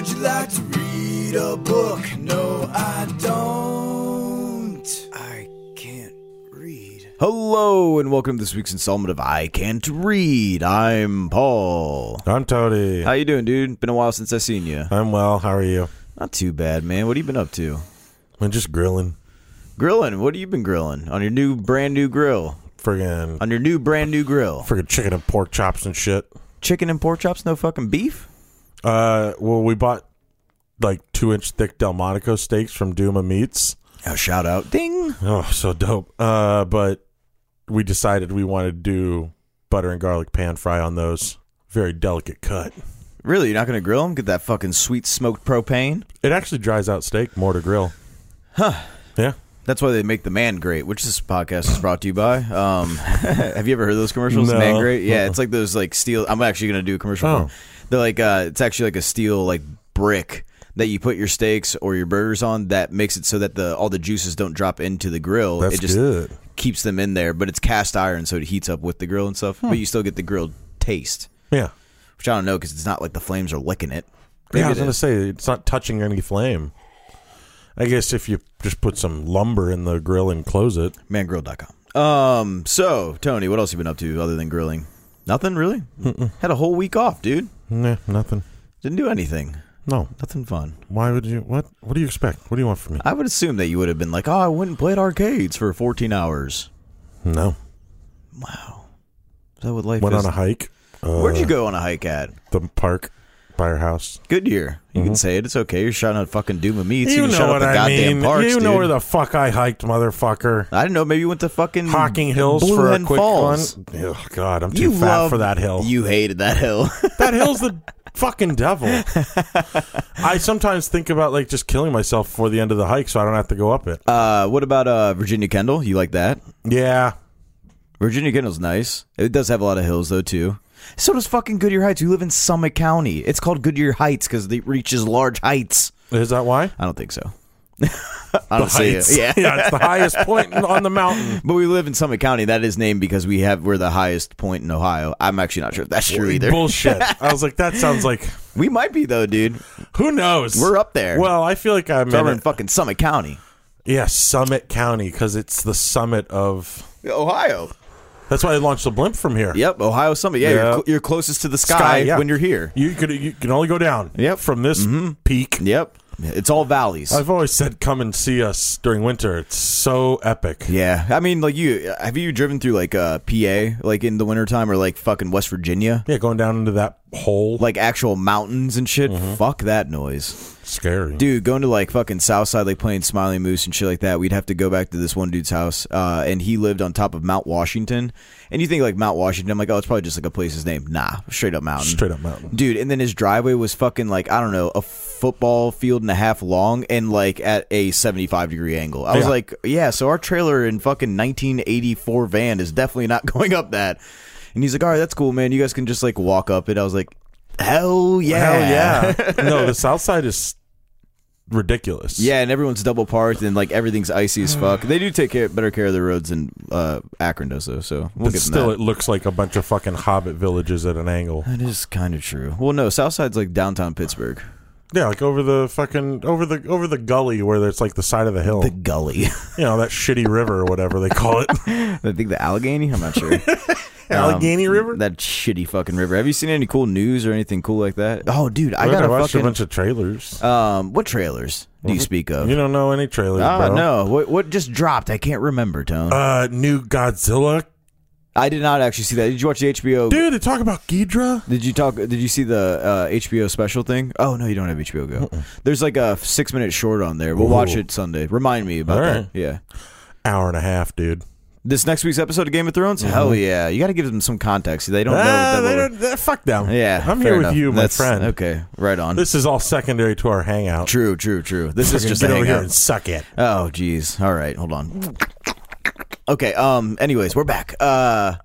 Would you like to read a book? No, I don't. I can't read. Hello, and welcome to this week's installment of I Can't Read. I'm Paul. I'm Tony. How you doing, dude? Been a while since I seen you. I'm well. How are you? Not too bad, man. What have you been up to? I'm just grilling. Grilling? What have you been grilling? On your brand new grill? Friggin' Brand new grill? Friggin' chicken and pork chops and shit. Chicken and pork chops? No fucking beef? Well, we bought like 2-inch thick Delmonico steaks from Duma Meats. Oh, shout out. Ding. Oh, so dope. But we decided we wanted to do butter and garlic pan fry on those. Very delicate cut. Really? You're not going to grill them? Get that fucking sweet smoked propane? It actually dries out steak more to grill. Huh. Yeah. That's why they make the Man Grate, which this podcast is brought to you by. Have you ever heard those commercials? No. Man Grate? Yeah, it's like those like steel. I'm actually going to do a commercial for them. They're like, it's actually like a steel like brick that you put your steaks or your burgers on that makes it so that all the juices don't drop into the grill. That's it just good. keeps them in there, but it's cast iron, so it heats up with the grill and stuff. But you still get the grilled taste. Yeah. Which I don't know because it's not like the flames are licking it. Yeah, I was going to say, it's not touching any flame. I guess if you just put some lumber in the grill and close it. Mangrill.com. So, Tony, what else have you been up to other than grilling? Nothing, really? Had a whole week off, dude. Nah, nothing. Didn't do anything. No. Nothing fun. Why would you? What do you expect? What do you want from me? I would assume that you would have been like, I went and played arcades for 14 hours. No. Wow. Is that what life Went is? on a hike. Where'd you go on a hike at? The park by our house. Goodyear. You can say it. It's okay. You're shouting out fucking Duma Meats. You can know shout out what the I goddamn mean. parks, You know dude. where the fuck I hiked, motherfucker. I didn't know. Maybe you went to fucking Hocking Hills Blue for Hen a quick Falls. one. Oh, God, I'm too fat for that hill. You hated that hill. That hill's the fucking devil. I sometimes think about like just killing myself before the end of the hike so I don't have to go up it. What about Virginia Kendall? You like that? Yeah. Virginia Kendall's nice. It does have a lot of hills, though, too. So does fucking Goodyear Heights. We live in Summit County. It's called Goodyear Heights because it reaches large heights. Is that why? I don't think so. I don't see it. Yeah, it's the highest point on the mountain. But we live in Summit County. That is named because we're the highest point in Ohio. I'm actually not sure if that's true either. Bullshit. I was like, that sounds like... We might be, though, dude. Who knows? We're up there. Well, I feel like I'm so we're in fucking Summit County. Yeah, Summit County, because it's the summit of... Ohio. That's why they launched the blimp from here. Yep, Ohio Summit. Yeah, you're closest to the sky when you're here. You can only go down from this peak. Yep. It's all valleys. I've always said come and see us during winter. It's so epic. Yeah. I mean, like have you driven through like PA like in the wintertime or like fucking West Virginia? Yeah, going down into that hole. Like actual mountains and shit. Fuck that noise. Scary. Dude, going to like fucking Southside, like playing Smiling Moose and shit like that, we'd have to go back to this one dude's house, and he lived on top of Mount Washington. And you think like Mount Washington, I'm like, oh, it's probably just like a place's name. Nah, straight up mountain. Straight up mountain. Dude, and then his driveway was fucking like, I don't know, a football field and a half long and like at a 75-degree angle. I was like, yeah, so our trailer in fucking 1984 van is definitely not going up that. And he's like, all right, that's cool, man. You guys can just like walk up it. I was like, hell yeah. Hell yeah. No, the south side is ridiculous. Yeah, and everyone's double parked and like everything's icy as fuck. They do take better care of the roads than Akron does, though. So we'll but get still, that. It looks like a bunch of fucking hobbit villages at an angle. That is kind of true. Well, no, Southside's like downtown Pittsburgh. Yeah, like over the gully where there's like the side of the hill. The gully. You know, that shitty river or whatever they call it. I think the Allegheny. I'm not sure. Allegheny River? That shitty fucking river. Have you seen any cool news or anything cool like that? Oh, dude, I watched fucking a bunch of trailers. What trailers do you speak of? You don't know any trailers, bro? No. What just dropped? I can't remember, Tone. New Godzilla. I did not actually see that. Did you watch the HBO? Dude, they talk about Ghidra. Did you see the HBO special thing? Oh no, you don't have HBO Go. There's like a 6-minute short on there. We'll watch it Sunday. Remind me about that. Yeah. Hour and a half, dude. This next week's episode of Game of Thrones? Hell yeah. You got to give them some context. They don't know. Fuck them. Yeah. I'm here with you, my friend. Okay, right on. This is all secondary to our hangout. True. This is just a get over hangout. here and suck it. Oh, geez. All right, hold on. Okay, anyways, we're back. That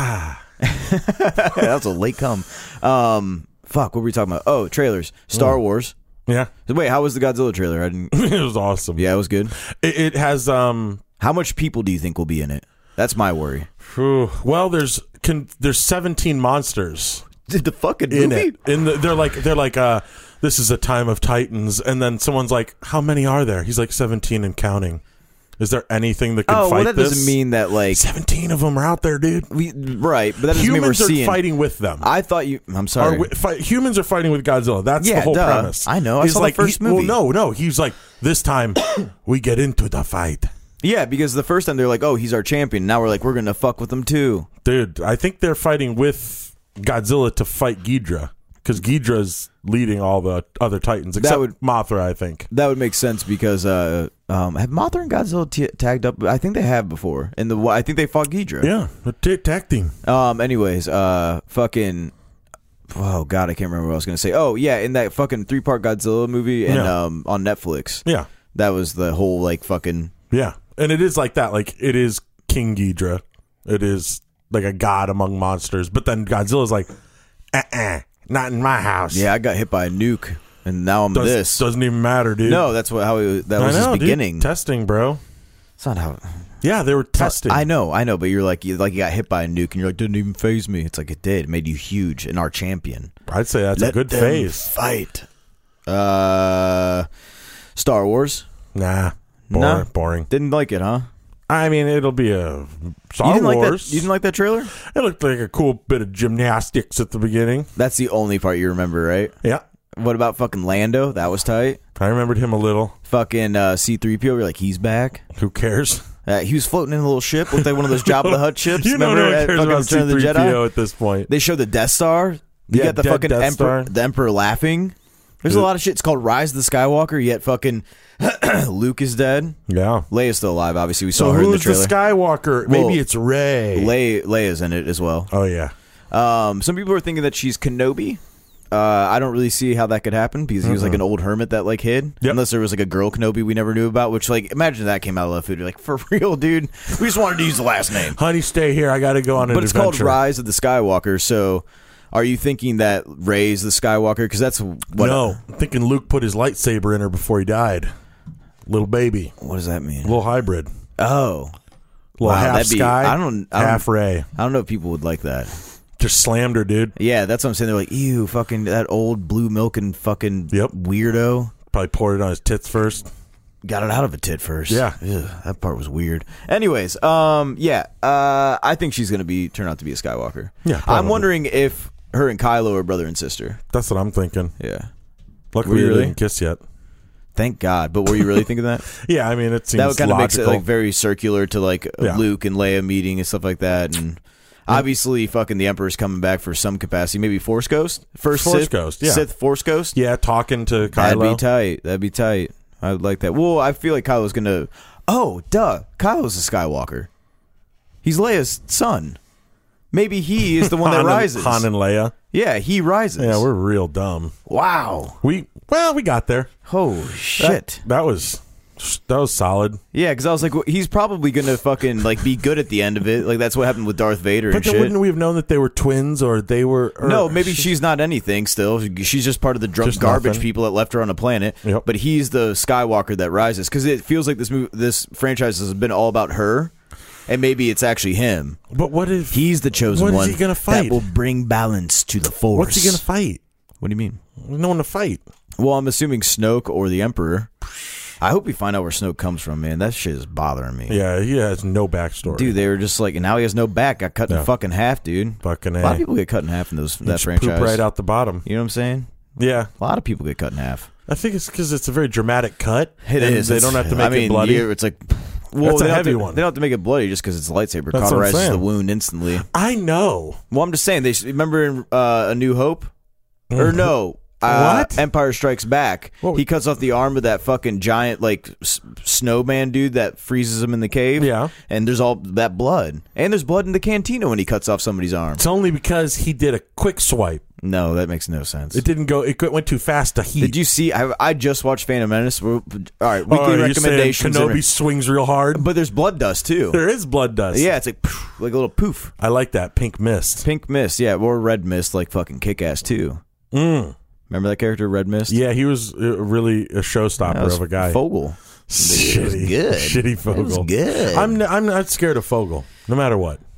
was a late come. Fuck, what were we talking about? Oh, trailers. Star Wars. Yeah. Wait, how was the Godzilla trailer? I didn't... It was awesome. Yeah, it was good. It has... How much people do you think will be in it? That's my worry. Well, there's 17 monsters. Did the fucking in movie? it. They're like, this is a time of Titans, and then someone's like, how many are there? He's like 17 and counting. Is there anything that can fight well, that this? doesn't mean that, like... 17 of them are out there, dude. Right, but that doesn't mean we're Humans are seeing... fighting with them. I thought you... I'm sorry. Humans are fighting with Godzilla. That's the whole premise. I know. I saw the first movie. Well, no. He's like, this time, we get into the fight. Yeah, because the first time they're like, oh, he's our champion. Now we're like, we're going to fuck with him, too. Dude, I think they're fighting with Godzilla to fight Ghidra. Because Ghidra's leading all the other Titans, except Mothra, I think. That would make sense because have Mothra and Godzilla tagged up? I think they have before. I think they fought Ghidra. Yeah, a tag team. Anyways, fucking... Oh, God, I can't remember what I was going to say. Oh, yeah, in that fucking 3-part Godzilla movie and on Netflix. Yeah. That was the whole, like, fucking... Yeah, and it is like that. Like, it is King Ghidra. It is like a god among monsters. But then Godzilla's like, not in my house. Yeah, I got hit by a nuke, and now I'm this. Doesn't even matter, dude. No, that's that was his beginning. Dude. Testing, bro. It's not how... Yeah, they were testing. I know, but you're like you got hit by a nuke, and you're like, didn't even phase me. It's like it did. It made you huge and our champion. I'd say that's a good phase. Fight. Star Wars. Nah, boring. Didn't like it, huh? I mean, it'll be a Star Wars. You didn't like that trailer? It looked like a cool bit of gymnastics at the beginning. That's the only part you remember, right? Yeah. What about fucking Lando? That was tight. I remembered him a little. Fucking C-3PO, you're like, he's back. Who cares? He was floating in a little ship. Looked like one of those Jabba the Hutt ships. You know, no one cares about C-3PO at this point. They showed the Death Star. You got the fucking the Emperor laughing. There's a lot of shit. It's called Rise of the Skywalker, yet fucking Luke is dead. Yeah. Leia's still alive, obviously. We saw her in the trailer. So who's the Skywalker? Maybe it's Rey. Leia's in it as well. Oh, yeah. Some people are thinking that she's Kenobi. I don't really see how that could happen because he was like an old hermit that like hid. Yep. Unless there was like a girl Kenobi we never knew about, which like imagine that came out of left field. You're like, for real, dude? We just wanted to use the last name. Honey, stay here. I got to go on an adventure. But it's called Rise of the Skywalker, so... Are you thinking that Rey's the Skywalker? Because that's what... No, I'm thinking Luke put his lightsaber in her before he died. Little baby. What does that mean? Little hybrid. Oh. Little half Sky, half Rey. I don't know if people would like that. Just slammed her, dude. Yeah, that's what I'm saying. They're like, ew, fucking that old blue milking fucking weirdo. Probably poured it on his tits first. Got it out of a tit first. Yeah. Ugh, that part was weird. Anyways, I think she's going to turn out to be a Skywalker. Yeah, probably. I'm wondering if her and Kylo are brother and sister. That's what I'm thinking. Yeah. Luckily, they didn't kiss yet. Thank God. But were you really thinking that? Yeah, I mean, it seems that kind of makes it logical. like very circular to like Luke and Leia meeting and stuff like that. And obviously, fucking the Emperor's coming back for some capacity. Maybe Force Ghost? Sith Force Ghost? Yeah, talking to Kylo. That'd be tight. I would like that. Well, I feel like Kylo's going to... Oh, duh. Kylo's a Skywalker. He's Leia's son. Maybe he is the one that rises. Han and Leia. Yeah, he rises. Yeah, we're real dumb. Wow. We got there. Oh, shit. That was solid. Yeah, because I was like, well, he's probably going to fucking like be good at the end of it. Like, that's what happened with Darth Vader and shit. But wouldn't we have known that they were twins or they were... No, maybe she's not anything still. She's just part of the garbage nothing. people that left her on a planet. Yep. But he's the Skywalker that rises. Because it feels like this franchise has been all about her. And maybe it's actually him. But what if... He's the chosen one what is he gonna fight? that will bring balance to the Force. What's he going to fight? What do you mean? No one to fight. Well, I'm assuming Snoke or the Emperor. I hope we find out where Snoke comes from, man. That shit is bothering me. Yeah, he has no backstory. Dude, they were just like, and now he has no back. Got cut in fucking half, dude. Fucking A. A lot of people get cut in half in that franchise. Poop right out the bottom. You know what I'm saying? Yeah. A lot of people get cut in half. I think it's because it's a very dramatic cut. It is. They don't have to make it bloody. It's like... Well, that's a heavy one. They don't have to make it bloody just because it's a lightsaber. That's Cauterizes the wound instantly. I know. Well, I'm just saying. Remember in A New Hope? Or no. What? Empire Strikes Back. Well, he cuts off the arm of that fucking giant like snowman dude that freezes him in the cave. Yeah. And there's all that blood. And there's blood in the cantina when he cuts off somebody's arm. It's only because he did a quick swipe. No, that makes no sense. It didn't go. It went too fast to heat. Did you see? I just watched Phantom Menace. All right, weekly recommendations. Kenobi swings real hard, but there's blood dust too. There is blood dust. Yeah, it's like a little poof. I like that pink mist. Pink mist, yeah, or red mist, like fucking Kick-Ass too. Remember that character, Red Mist? Yeah, he was really a showstopper of a guy. Fogel. Shitty, good. Shitty Fogel. It was good. I'm not scared of Fogel, no matter what.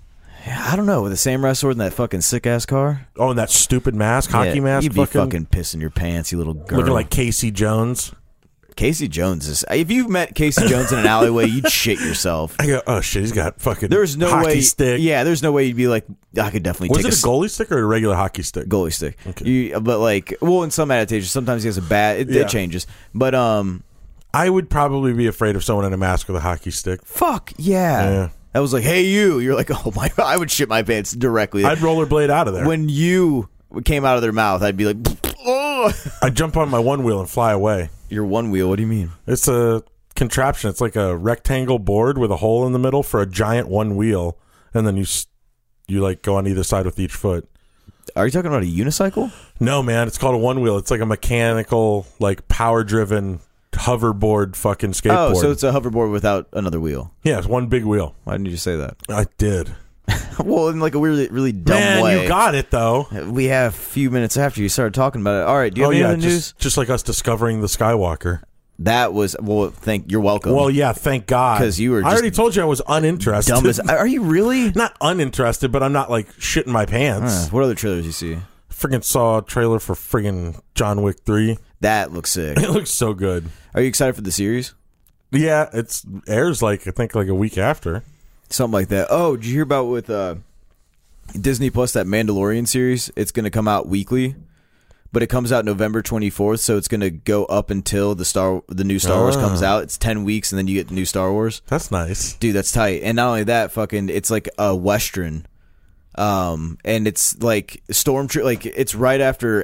I don't know, with the samurai sword and that fucking sick ass car. Oh, and that stupid mask, hockey mask. You'd be fucking pissing your pants, you little girl. Looking like Casey Jones. Casey Jones is. If you met Casey Jones in an alleyway, you'd shit yourself. I go, oh shit, he's got fucking. There's no hockey way. stick. Yeah, there's no way you'd be like, I could definitely. Was take it a goalie stick or a regular hockey stick? Goalie stick. Okay. But like, well, in some adaptations, sometimes he has a bat. It changes. But I would probably be afraid of someone in a mask with a hockey stick. Fuck yeah. I was like, hey you. You're like, oh my. I would shit my pants directly. I'd rollerblade out of there. When you came out of their mouth, I'd be like, oh. I'd jump on my one wheel and fly away. Your one wheel? What do you mean? It's a contraption. It's like a rectangle board with a hole in the middle for a giant one wheel, and then you like go on either side with each foot. Are you talking about a unicycle? No, man. It's called a one wheel. It's like a mechanical, like power-driven hoverboard fucking skateboard. Oh, so it's a hoverboard without another wheel. Yeah, it's one big wheel. Why didn't you just say that? I did. Well, in like a really, really dumb way. Man, you got it, though. We have a few minutes after you started talking about it. All right, do you have any other news? Just like us discovering the Skywalker. That was, well, you're welcome. Well, yeah, thank God. Because you were just I already told you I was uninterested. dumb as, are you really? Not uninterested, but I'm not like shitting my pants. What other trailers you see? Friggin' saw a trailer for friggin' John Wick 3. That looks sick. It looks so good. Are you excited for the series? Yeah, it airs like, I think like a week after. Something like that. Oh, did you hear about with Disney Plus, that Mandalorian series? It's going to come out weekly, but it comes out November 24th, so it's going to go up until the new Star Wars comes out. It's 10 weeks, and then you get the new Star Wars. That's nice. Dude, that's tight. And not only that, fucking, it's like a Western. And it's like Stormtrooper, like it's right after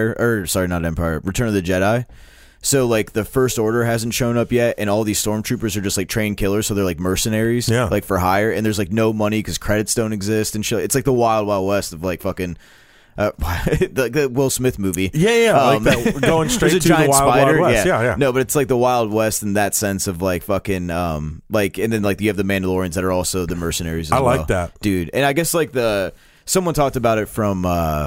Return of the Jedi. So like the First Order hasn't shown up yet, and all these stormtroopers are just like trained killers, so they're like mercenaries, like for hire. And there's like no money because credits don't exist and shit. It's like the Wild Wild West of like fucking the Will Smith movie. Like that, going straight to the Wild Wild West. Yeah. No, but it's like the Wild West in that sense of like fucking like, and then like you have the Mandalorians that are also the mercenaries. I like that, dude. And I guess like someone talked about it from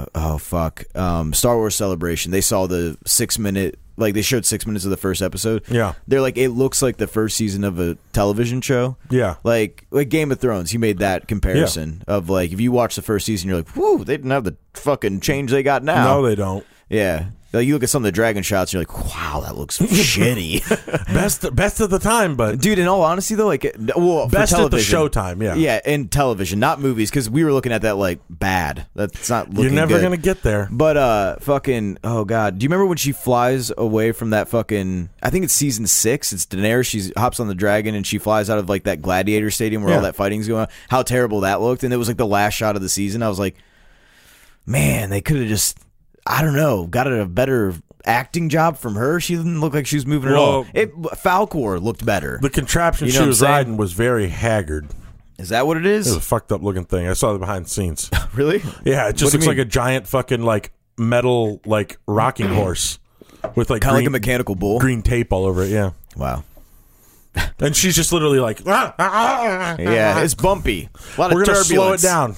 Star Wars Celebration. They saw the 6-minute. Like, they showed 6 minutes of the first episode. Yeah. They're like, it looks like the first season of a television show. Yeah. Like Game of Thrones, he made that comparison of, like, if you watch the first season, you're like, whoo, they didn't have the fucking change they got now. No, they don't. Yeah. Like, you look at some of the dragon shots, and you're like, wow, that looks shitty. Best of the time, but... Dude, in all honesty, though, like, well, best for television, at the showtime, yeah. Yeah, in television, not movies, because we were looking at that, like, bad. That's not looking good. You're never going to get there. But, fucking, oh, God. Do you remember when she flies away from that fucking... I think it's season 6. It's Daenerys. She hops on the dragon, and she flies out of, like, that gladiator stadium where all that fighting's going on. How terrible that looked. And it was, like, the last shot of the season. I was like, man, they could have just... I don't know, got a better acting job from her. She didn't look like she was moving at all. Falcor looked better. The contraption she was riding was very haggard. Is that what it is? It was a fucked up looking thing. I saw the behind the scenes. Really? Yeah, it just looks like a giant fucking like metal like rocking horse with like kind of like a mechanical bull, green tape all over it. Yeah. Wow. And she's just literally like, yeah, it's bumpy. A lot of We're gonna turbulence. slow it down.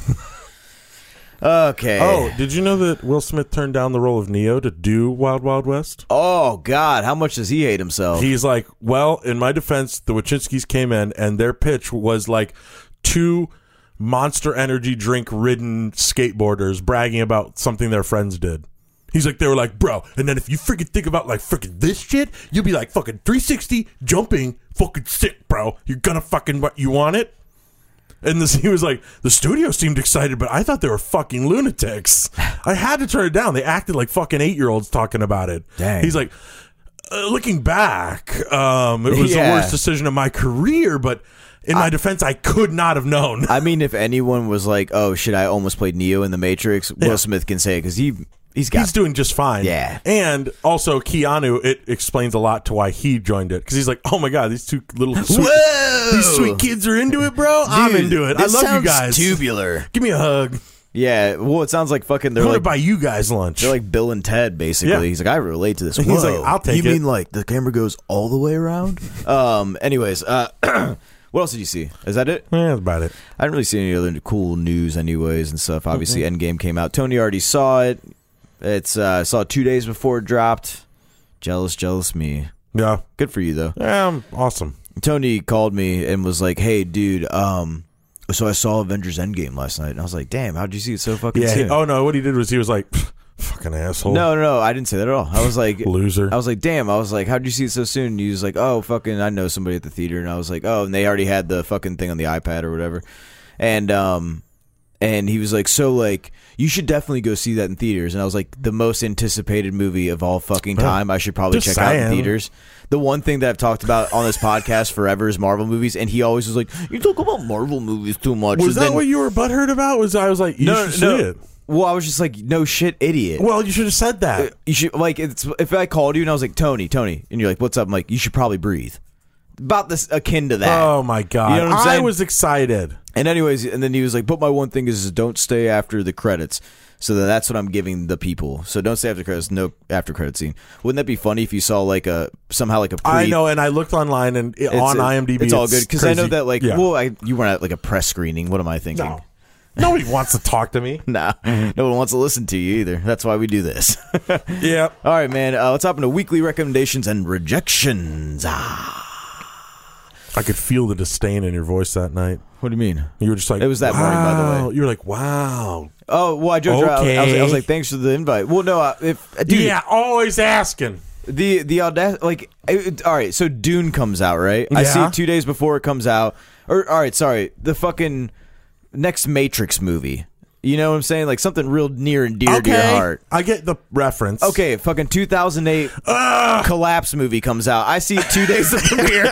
Okay. Oh, did you know that Will Smith turned down the role of Neo to do Wild Wild West? Oh, God. How much does he hate himself? He's like, well, in my defense, the Wachowskis came in and their pitch was like 2 Monster Energy drink-ridden skateboarders bragging about something their friends did. He's like, they were like, bro, and then if you freaking think about like freaking this shit, you'll be like fucking 360 jumping fucking sick, bro. You're gonna fucking, what, you want it? And he was like, the studio seemed excited, but I thought they were fucking lunatics. I had to turn it down. They acted like fucking 8-year-olds talking about it. Dang. He's like, looking back, it was the worst decision of my career, but in my defense, I could not have known. I mean, if anyone was like, oh, shit, I almost played Neo in The Matrix, Will Smith can say it because he's doing just fine. Yeah. And also Keanu, it explains a lot to why he joined it. Because he's like, oh my God, these two little sweet kids are into it, bro. Dude, I'm into it. I love you guys. Tubular. Give me a hug. Yeah, well, it sounds like fucking. They're like, buy you guys lunch. They're like Bill and Ted, basically. Yeah. He's like, I relate to this. He's like, I'll take it. You mean like the camera goes all the way around? Anyways, what else did you see? Is that it? Yeah, that's about it. I didn't really see any other cool news, anyways, and stuff. Obviously, Endgame came out. Tony already saw it. It's saw it 2 days before it dropped. Jealous me. Yeah, good for you though. Yeah, awesome. Tony called me and was like, "Hey, dude, So I saw Avengers Endgame last night, and I was like, damn, how'd you see it so fucking soon? Oh, no, what he did was he was like, fucking asshole. No, I didn't say that at all. I was like, loser. I was like, damn. I was like, how'd you see it so soon? And he was like, oh, fucking, I know somebody at the theater. And I was like, oh, and they already had the fucking thing on the iPad or whatever. And he was like, so, like, you should definitely go see that in theaters. And I was like, the most anticipated movie of all fucking time. I should probably check out in theaters. The one thing that I've talked about on this podcast forever is Marvel movies. And he always was like, you talk about Marvel movies too much. Was that what you were butthurt about? I was like, you should see it. Well, I was just like, no shit, idiot. Well, you should have said that. You should, like, if I called you and I was like, Tony, and you're like, what's up? I'm like, you should probably breathe. About this, akin to that. Oh my god, you know what I'm saying? I was excited. And anyways, and then he was like, but my one thing is don't stay after the credits. So that's what I'm giving the people. So don't stay after credits, no after credit scene. Wouldn't that be funny if you saw like somehow a pre- I know, and I looked online and on IMDb, it's all good because I know that yeah. You weren't at like a press screening. What am I thinking? No. Nobody wants to talk to me. Nah, no one wants to listen to you either. That's why we do this. Yeah. All right, man. Let's hop into weekly recommendations and rejections. I could feel the disdain in your voice that night. What do you mean? You were just like, it was that morning, by the way. You were like, wow. Oh, well, I joked around. I was like, thanks for the invite. Well, no, dude, yeah, always asking. The audacity, like, all right. So Dune comes out, right? Yeah. I see it 2 days before it comes out. Or all right, sorry, the fucking next Matrix movie. You know what I'm saying? Like something real near and dear to your heart. I get the reference. Okay, fucking 2008 Collapse movie comes out. I see it 2 days of premiere.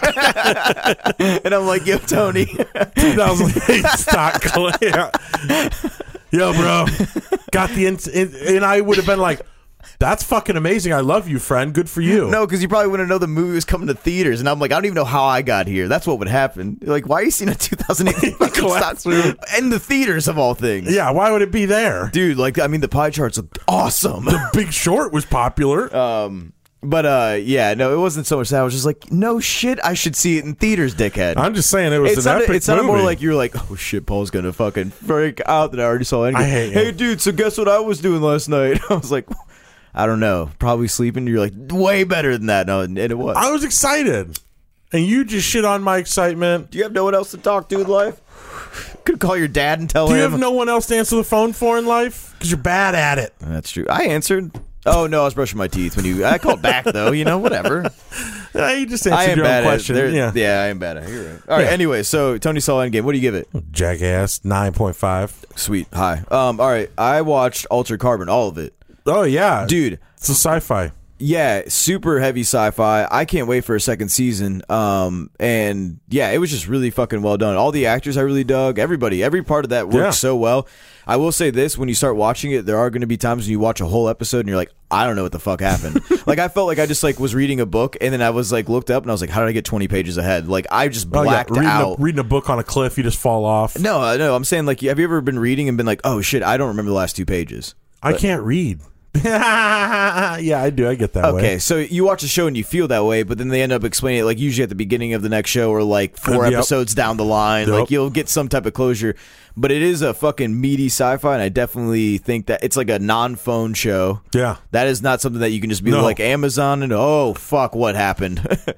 And I'm like, yo, Tony. 2008 stock Collapse. Yo, bro. Got the... and I would have been like, that's fucking amazing. I love you, friend. Good for you. No, because you probably wouldn't know the movie was coming to theaters. And I'm like, I don't even know how I got here. That's what would happen. Like, why are you seeing a 2008 Collapse movie in the theaters of all things? Yeah, why would it be there? Dude, like, I mean, the pie charts look awesome. The Big Short was popular. Yeah, no, it wasn't so much that. I was just like, no shit, I should see it in theaters, dickhead. I'm just saying it was an epic movie. It sounded more like you're like, oh shit, Paul's gonna fucking freak out that I already saw it. I hate Hey, dude, so guess what I was doing last night? I was like, I don't know, probably sleeping. You're like, way better than that. No, and it was. I was excited. And you just shit on my excitement. Do you have no one else to talk to in life? Could call your dad and tell him. Do you have no one else to answer the phone for in life? Because you're bad at it. That's true. I answered. Oh, no, I was brushing my teeth when I called back, though. You know, whatever. You just answered your own question. Yeah, I am bad at it. You're right. All right, anyway, so Tony saw Endgame. What do you give it? Jackass, 9.5. Sweet. Hi. All right, I watched Altered Carbon, all of it. Oh, yeah. Dude. It's a sci-fi. Yeah, super heavy sci-fi. I can't wait for a second season. And yeah, it was just really fucking well done. All the actors I really dug. Everybody, every part of that worked so well. I will say this, when you start watching it, there are going to be times when you watch a whole episode and you're like, I don't know what the fuck happened. Like, I felt like I just like was reading a book and then I was like looked up and I was like, how did I get 20 pages ahead? Like, I just blacked out. Reading a book on a cliff, you just fall off. No, I'm saying, like, have you ever been reading and been like, oh shit, I don't remember the last 2 pages? I can't read. Yeah, I do. I get that way. Okay, so you watch a show and you feel that way, but then they end up explaining it like usually at the beginning of the next show or like 4 episodes down the line. Like you'll get some type of closure. But it is a fucking meaty sci-fi, and I definitely think that it's like a non-phone show. Yeah. That is not something that you can just be like Amazon and, oh, fuck, what happened?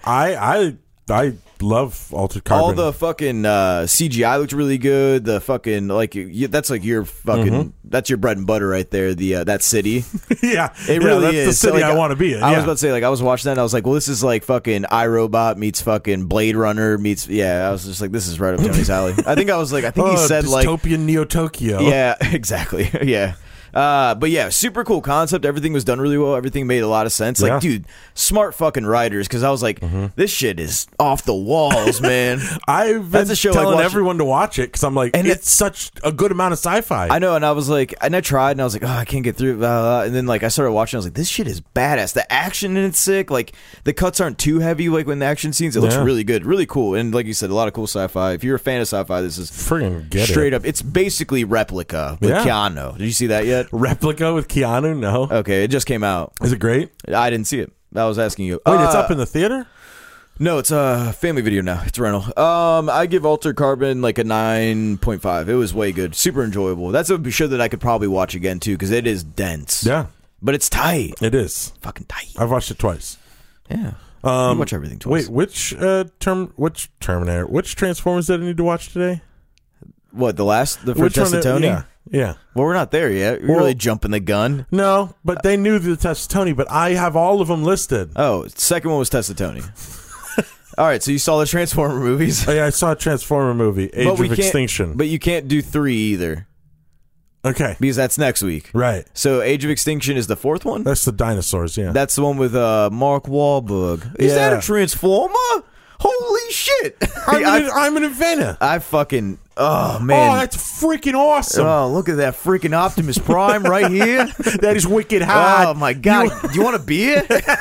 I love Altered Carbon. All the fucking CGI looked really good. The fucking that's like your fucking that's your bread and butter right there. The that city, yeah, it really that's is the city so, like, I want to be in. I was about to say, like, I was watching that and I was like, well, this is like fucking iRobot meets fucking Blade Runner meets I was just like, this is right up Tony's alley. I think he said like dystopian Neo Tokyo. Yeah, exactly. Yeah. But yeah, super cool concept. Everything was done really well. Everything made a lot of sense. Like, dude, smart fucking writers. Because I was like, this shit is off the walls, man. I've been telling everyone to watch it because I'm like, and it's such a good amount of sci-fi. I know, and I was like, and I tried, and I was like, oh, I can't get through it. And then like I started watching, I was like, this shit is badass. The action in it's sick. Like the cuts aren't too heavy. Like when the action scenes, it looks really good, really cool. And like you said, a lot of cool sci-fi. If you're a fan of sci-fi, this is friggin' straight up. It's basically Replica with Keanu. Did you see that yet? Replica with Keanu? No. Okay, it just came out. Is it great? I didn't see it. I was asking you. Wait, it's up in the theater? No, it's a family video now. It's rental. I give Altered Carbon like a 9.5. It was way good. Super enjoyable. That's a show that I could probably watch again too because it is dense. Yeah. But it's tight. It is. Fucking tight. I've watched it twice. Yeah. You watch everything twice. Wait, which Terminator, which Transformers did I need to watch today? What, the for Which one? Testotoni? Yeah. Well, we're not there yet. We're really jumping the gun. No, but they knew the Testotoni, but I have all of them listed. Oh, second one was Testotoni. All right, so you saw the Transformer movies. Oh, yeah, I saw a Transformer movie, Age of Extinction. But you can't do 3 either. Okay. Because that's next week. Right. So Age of Extinction is the 4th one? That's the dinosaurs, yeah. That's the one with Mark Wahlberg. Is that a Transformer? Holy shit. I'm an inventor. I fucking... Oh, man. Oh, that's freaking awesome. Oh, look at that freaking Optimus Prime right here. That is wicked hard. Oh, my God. Do you want a beer?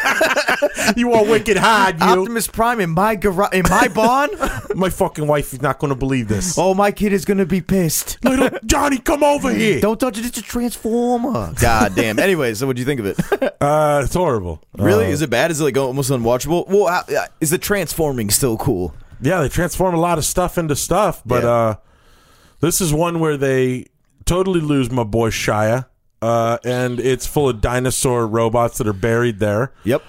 You are wicked hard, you. Optimus Prime in my barn? My fucking wife is not going to believe this. Oh, my kid is going to be pissed. Little Johnny, come over here. Don't touch it. It's a Transformer. God damn. Anyway, so what'd you think of it? It's horrible. Really? Is it bad? Is it like almost unwatchable? Well, is the transforming still cool? Yeah, they transform a lot of stuff into stuff, but this is one where they totally lose my boy Shia, and it's full of dinosaur robots that are buried there. Yep.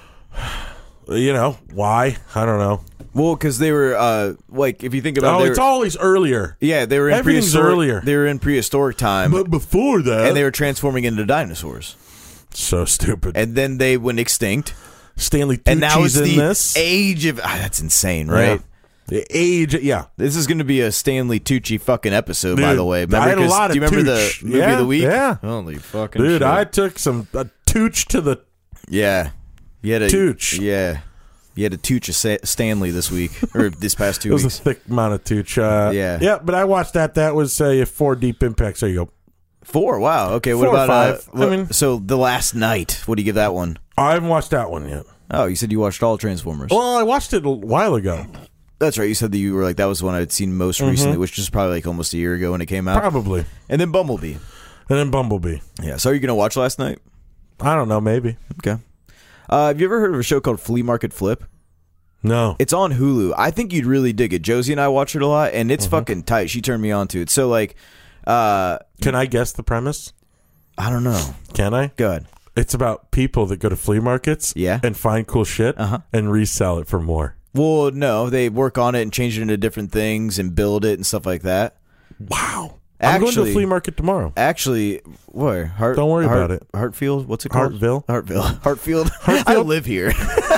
You know, why? I don't know. Well, because they were, like, if you think about it. It's always earlier. Yeah, they were in Everything's earlier. They were in prehistoric time. But before that. And they were transforming into dinosaurs. So stupid. And then they went extinct. Stanley Tucci's and now it's the this. age of... that's insane, right? Yeah. The age, yeah. This is going to be a Stanley Tucci fucking episode, by the way. Remember, I had a lot of do you remember Tooch. the movie of the week? Yeah. Holy fucking dude, shit. I took some Tooch to the... Yeah. You had a... Tooch. Yeah. You had a Tooch of Stanley this week, or this past 2 weeks. It was a thick amount of Tooch. Yeah. Yeah, but I watched that. That was 4 Deep Impacts. There you go. 4? Wow. Okay, what 4 or about... 5. So, The Last Night. What do you give that one? I haven't watched that one yet. Oh, you said you watched all Transformers. Well, I watched it a while ago. That's right. You said that you were like, that was the one I'd seen most recently, which was probably like almost a year ago when it came out. Probably. And then Bumblebee. Yeah. So are you going to watch Last Night? I don't know. Maybe. Okay. Have you ever heard of a show called Flea Market Flip? No. It's on Hulu. I think you'd really dig it. Josie and I watch it a lot, and it's fucking tight. She turned me on to it. So, like... Can I guess the premise? I don't know. Can I? Go ahead. It's about people that go to flea markets and find cool shit and resell it for more. Well, no. They work on it and change it into different things and build it and stuff like that. Wow. I'm going to a flea market tomorrow. Actually, where? Don't worry about it. Hartfield? What's it called? Hartfield. Hartfield. I live here.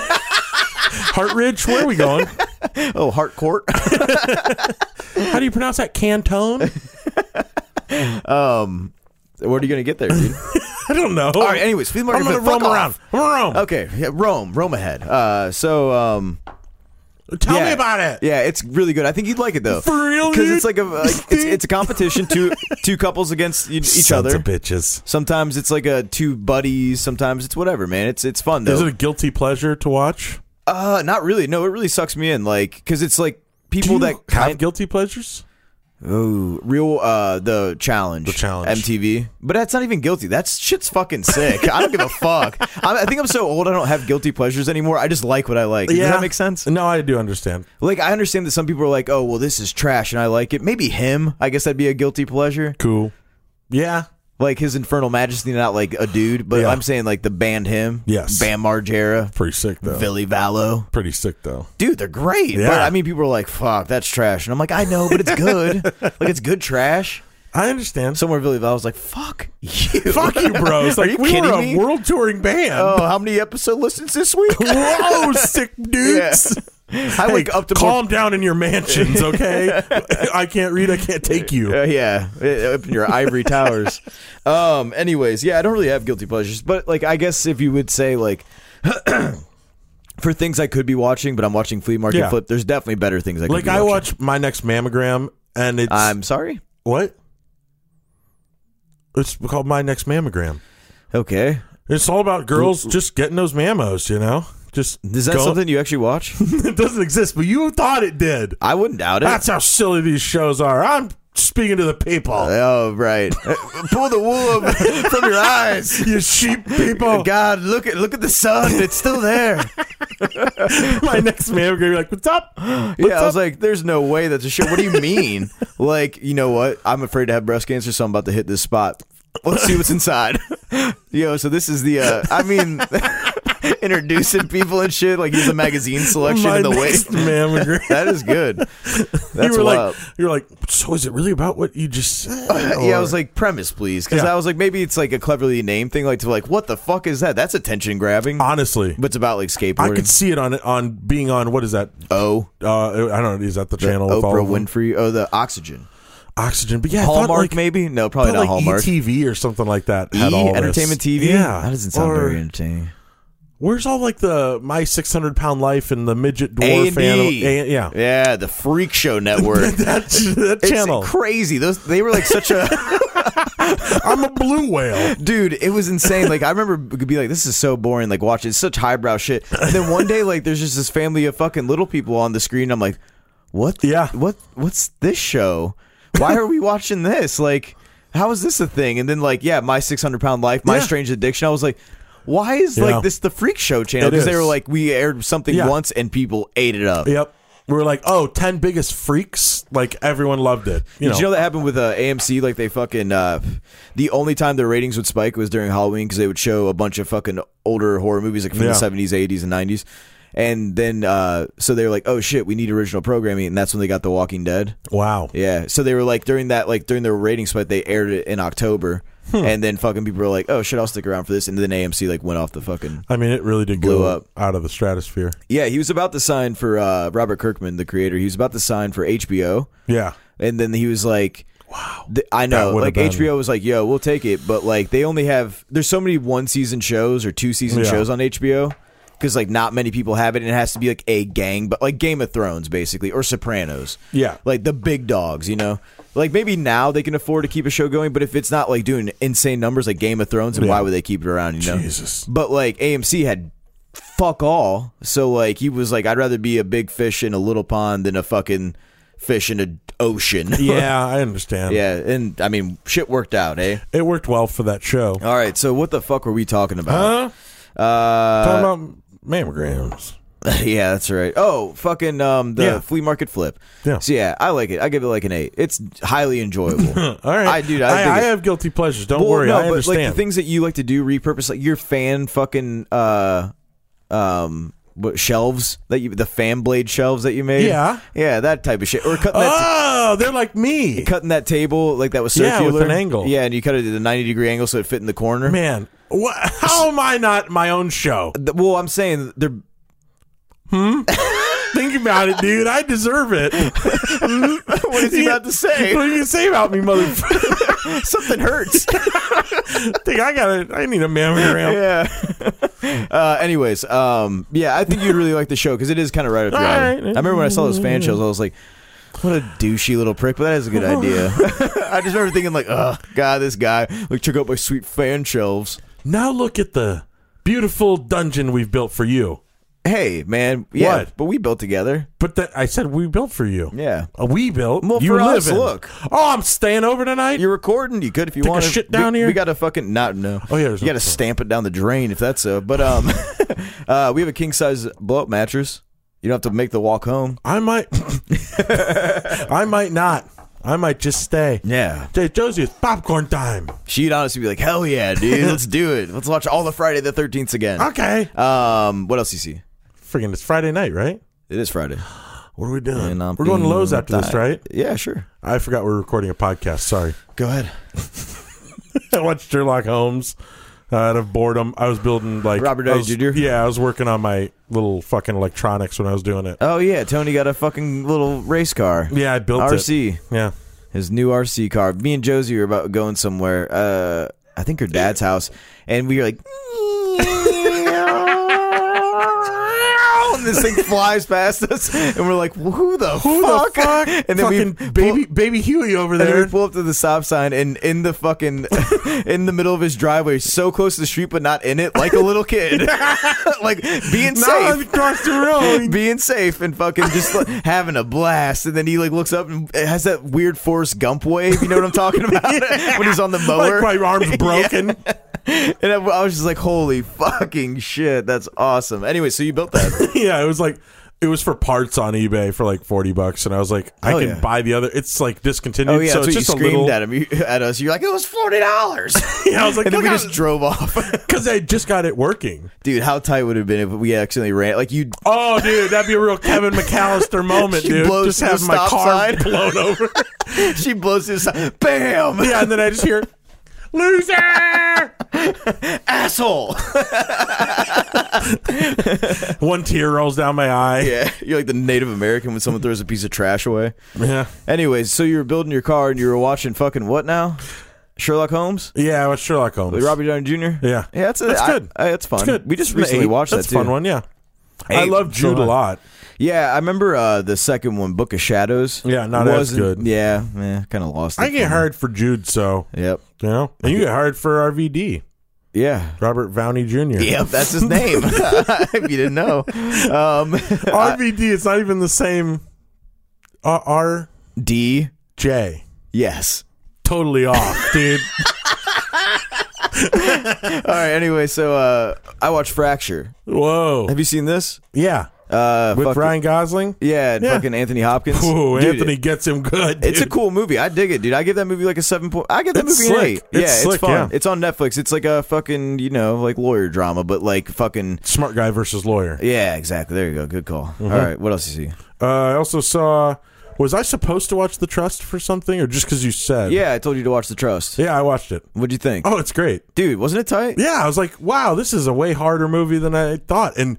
Hartridge? Where are we going? Oh, Hartcourt. How do you pronounce that? Canton? Where are you going to get there, dude? I don't know. All right, anyways, flea market. I'm going to roam around. I'm going to roam. Okay, yeah, roam ahead. Tell me about it. Yeah, it's really good. I think you'd like it though, for real, because it's like it's a competition. Two couples against each other. Sons of bitches. Sometimes it's like two buddies. Sometimes it's whatever, man. It's fun though. Is it a guilty pleasure to watch? Not really. No, it really sucks me in. Like, because it's like people that have guilty pleasures. Oh, the challenge. MTV. But that's not even guilty. That shit's fucking sick. I don't give a fuck. I think I'm so old I don't have guilty pleasures anymore. I just like what I like. Yeah. Does that make sense? No, I do understand. Like, I understand that some people are like, oh, well, this is trash and I like it. Maybe him. I guess that'd be a guilty pleasure. Cool. Yeah. Like his Infernal Majesty, not like a dude, but I'm saying like the band him. Yes. Bam Margera. Pretty sick, though. Billy Vallow. Pretty sick, though. Dude, they're great. Yeah. But I mean, people are like, fuck, that's trash. And I'm like, I know, but it's good. Like, it's good trash. I understand. Somewhere Billy Vallow was like, fuck you. Fuck you, bros. Like, are you we kidding were a me? world touring band. Oh, how many episode listens this week? Whoa, sick dudes. Yeah. I wake up to calm down in your mansions, okay? I can't read. I can't take you. Yeah, up in your ivory towers. Anyways, yeah, I don't really have guilty pleasures, but like, I guess if you would say like, for things I could be watching, but I'm watching Flea Market Flip. There's definitely better things I could. Like, be I watching. watch My Next Mammogram, and it's. I'm sorry. What? It's called My Next Mammogram. Okay. It's all about girls just getting those mammos, you know. Just is that something you actually watch? It doesn't exist, but you thought it did. I wouldn't doubt it. That's how silly these shows are. I'm speaking to the people. Oh, right. Pull the wool from your eyes, you sheep people. God, look at the sun. It's still there. My Next Mammogram. You're like, what's up? I was like, there's no way that's a show. What do you mean? Like, you know what? I'm afraid to have breast cancer, so I'm about to hit this spot. Let's see what's inside. So this is the. I mean. introducing people and shit. Like he's a magazine selection My in the way. next mammogram. That is good. That's you were wild. like, so is it really about what you just said? Yeah, I was like, premise, please, because Yeah. I was like, maybe it's like a cleverly named thing, like to like, what the fuck is that? That's attention grabbing. Honestly, But it's about like skateboarding. I could see it on being on, what is that? Oh, I don't know. Is that the channel with all Oprah of them? Winfrey. Oh, the Oxygen. Oxygen? But yeah, Hallmark, I thought like, maybe? No, probably I not thought like Hallmark. ETV or something like that had all this. Entertainment TV? Yeah. That doesn't sound Or very entertaining. Where's all like the My 600-Pound Life and the Midget Dwarf A&E. yeah. Yeah, the Freak Show Network. that It's channel. crazy. They were like such a... I'm a blue whale. Dude, it was insane. Like, I remember it could be like, this is so boring, like, watching. It's such highbrow shit. And then one day, like, there's just this family of fucking little people on the screen. I'm like, what? Yeah. What's this show? Why are we watching this? Like, how is this a thing? And then, like, yeah, My 600-Pound Life, My Yeah. Strange Addiction. I was like, why is, Yeah. like, this the Freak Show channel? It Because they is. were like, we aired something Yeah. once and people ate it up. Yep. We were like, 10 biggest freaks. Like, everyone loved it. Did you know that happened with AMC? Like, they fucking the only time their ratings would spike was during Halloween because they would show a bunch of fucking older horror movies like from Yeah. the 70s, 80s, and 90s. And then so they were like, oh shit, we need original programming, and that's when they got The Walking Dead. Wow. Yeah, so they were like during their rating spike, they aired it in October, and then fucking people were like, oh shit, I'll stick around for this, and then AMC like went off the fucking. I mean, it really did Blew go up. out of the stratosphere. Yeah, he was about to sign for Robert Kirkman, the creator. He was about to sign for HBO. Yeah. And then he was like, Wow. I know, That would've like been- HBO was like, yo, we'll take it, but like they only have, there's so many 1-season shows or 2-season Yeah. shows on HBO because like not many people have it, and it has to be like a gang, but like Game of Thrones basically, or Sopranos. Yeah. Like the big dogs, you know? Like maybe now they can afford to keep a show going, but if it's not like doing insane numbers like Game of Thrones, then Yeah. why would they keep it around, you know? Jesus. But like AMC had fuck all, so like he was like, I'd rather be a big fish in a little pond than a fucking fish in an ocean. Yeah, I understand. Yeah, and I mean, shit worked out, eh? It worked well for that show. All right, so what the fuck were we talking about? Talking about mammograms. Yeah, that's right. Oh, fucking the Yeah. flea market flip. Yeah. So yeah, I like it. I give it like an 8. It's highly enjoyable. All right. I dig it. I have guilty pleasures. Don't Well, worry. no, I but understand. like the things that you like to do, repurpose, like your fan fucking what shelves that you, the fan blade shelves that you made. Yeah. that type of shit. Or cutting that. Oh, they're like me. Cutting that table like that was Yeah, circular with an angle. Yeah, and you cut it at a 90-degree angle so it fit in the corner. Man, how am I not my own show? Well, I'm saying they're. Think about it, dude. I deserve it. What is he about to say? What are you gonna say about me, motherfucker? Something hurts. I need a mammogram. Yeah. Anyways, yeah, I think you'd really like the show because it is kind of right up your alley. Alright. I remember when I saw those fan shows, I was like, what a douchey little prick, but that is a good idea. I just remember thinking like, oh, God, this guy, like, check out my sweet fan shelves. Now look at the beautiful dungeon we've built for you. Hey, man. Yeah, What? but we built together. But I said we built for you. Yeah. We built. Well, you for live us, in. look. Oh, I'm staying over tonight. You're recording. You could if you Take a want shit down we, here? We got to fucking no. Oh, yeah, there's you got to a- stamp it down the drain if that's so. But we have a king size blow up mattress. You don't have to make the walk home. I might. I might not. I might just stay. Yeah. Hey, Josie, it's popcorn time. She'd honestly be like, hell yeah, dude, let's do it. Let's watch all the Friday the 13th again. Okay. What else you see? Friggin', it's Friday night, right? It is Friday. What are we doing? And I'm We're going to Lowe's after this, tired. right? Yeah, sure. I forgot we're recording a podcast. Sorry. Go ahead. I watched Sherlock Holmes out of boredom. I was building like Robert Downey Jr.? Yeah, I was working on my little fucking electronics when I was doing it. Oh yeah, Tony got a fucking little race car. Yeah, I built RC. it. Yeah. His new RC car. Me and Josie were about going somewhere. I think her dad's house, and we were like, and this thing flies past us, and we're like, who the fuck? And then fucking baby Huey over And then there. we pull up to the stop sign, and in the fucking in the middle of his driveway, so close to the street, but not in it, like a little kid, like being Now safe, across the road. being safe, and fucking just like, having a blast. And then he like looks up and it has that weird Forrest Gump wave. You know what I'm talking about? When he's on the mower, Like my arm's broken. and I was just like, holy fucking shit, that's awesome. Anyway, so you built that. Yeah, it was like It was for parts on eBay for like $40, and I was like, I can buy the other. It's like discontinued. Oh yeah, so that's it's what just you a screamed little. at us. You're like, it was $40. Yeah, I was like, and then we just drove off. because I just got it working. Dude, how tight would it have been if we accidentally ran? Like you. Oh, dude, that'd be a real Kevin McAllister moment, She dude. blows Just to have the my stop car sign. blown over. She blows his bam. Yeah, and then I just hear, loser, Asshole. one tear rolls down my eye. Yeah, you're like the Native American when someone throws a piece of trash away. Yeah. Anyways, so you were building your car and you were watching fucking what now? Sherlock Holmes Yeah, I was Sherlock Holmes. with Robert Downey Jr. Yeah. Yeah, that's good. That's fun. It's good. We just It's from the recently 8. watched That's that too. a fun one, yeah. I 8, love Jude so a lot. Yeah, I remember the second one, Book of Shadows. Yeah, not as good. Yeah, kind of lost it. I get hired for Jude, so, Yep. you know. And you get hired for RVD, Yeah. Robert Downey Jr. Yep, that's his name. If you didn't know. RVD, it's not even the same. RJ. D. Yes. Totally off, dude. All right, anyway, so I watched Fracture. Whoa. Have you seen this? Yeah. With fucking- Ryan Gosling? Yeah, and Yeah. fucking Anthony Hopkins. Ooh, Dude, Anthony gets him good, dude. It's a cool movie. I dig it, dude. I give that movie like a 7 point. I give that It's movie slick. an 8. It's Yeah, slick, it's fun. yeah. It's on Netflix. It's like a fucking, like lawyer drama, but like fucking. Smart guy versus lawyer. Yeah, exactly. There you go. Good call. Mm-hmm. All right, what else you see? I also saw. Was I supposed to watch The Trust for something, or just because you said? Yeah, I told you to watch The Trust. Yeah, I watched it. What'd you think? Oh, it's great. Dude, wasn't it tight? Yeah, I was like, wow, this is a way harder movie than I thought. And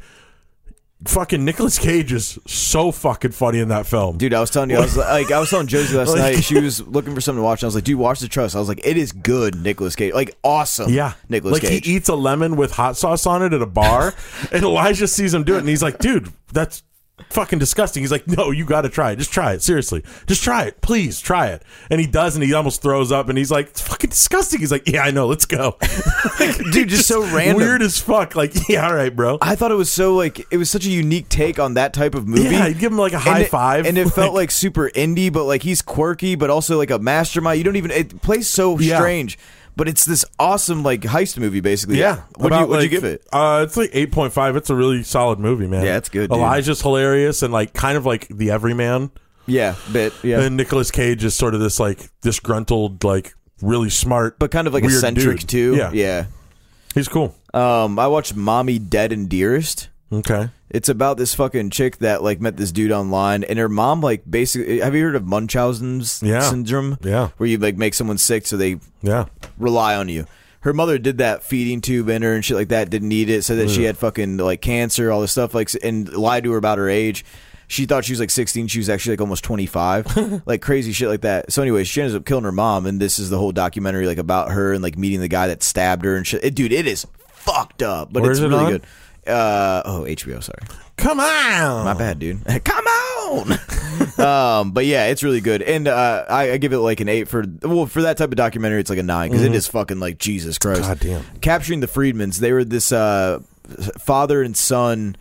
fucking Nicolas Cage is so fucking funny in that film. Dude, I was telling you, I was telling Josie last Like- night. She was looking for something to watch. And I was like, dude, watch The Trust. I was like, it is good, Nicolas Cage. Like, awesome. Yeah. Nicolas like Cage. he eats a lemon with hot sauce on it at a bar, and Elijah sees him do it, and he's like, dude, that's fucking disgusting. He's like, no, you got to try it. Just try it. Seriously. Just try it. Please try it. And he does, and he almost throws up, and he's like, it's fucking disgusting. He's like, yeah, I know. Let's go. Dude, just so random. Weird as fuck. Like, yeah, all right, bro. I thought it was so it was such a unique take on that type of movie. Yeah, he'd give him like a high five. And it felt like super indie, but like he's quirky, but also like a mastermind. You don't even, it plays so Yeah. strange, but it's this awesome like heist movie basically. Yeah. What'd you give it? It's like 8.5. It's a really solid movie, man. Yeah, it's good, dude. Elijah's hilarious and like kind of like the everyman. Yeah, yeah. And Nicolas Cage is sort of this like disgruntled, like really smart, But kind of like weird eccentric dude. too. Yeah. Yeah. He's cool. I watched Mommy Dead and Dearest. Okay. It's about this fucking chick that like met this dude online, and her mom like basically. Have you heard of Munchausen's syndrome? Yeah. Where you like make someone sick so they Yeah. rely on you. Her mother did that feeding tube in her and shit like that. Didn't need it. Said that she had fucking like cancer, all this stuff, like, and lied to her about her age. She thought she was like 16. She was actually like almost 25. Like crazy shit like that. So anyways, she ends up killing her mom, and this is the whole documentary like about her and like meeting the guy that stabbed her and shit. Dude, it is fucked up, but Where's it's it really on? good. HBO. Sorry, Come on. my bad, dude. Come on. But yeah, it's really good, and I give it like an 8 for that type of documentary. It's like a 9 because it is fucking like Jesus Christ. God damn. Capturing the Friedmans. They were this father and son,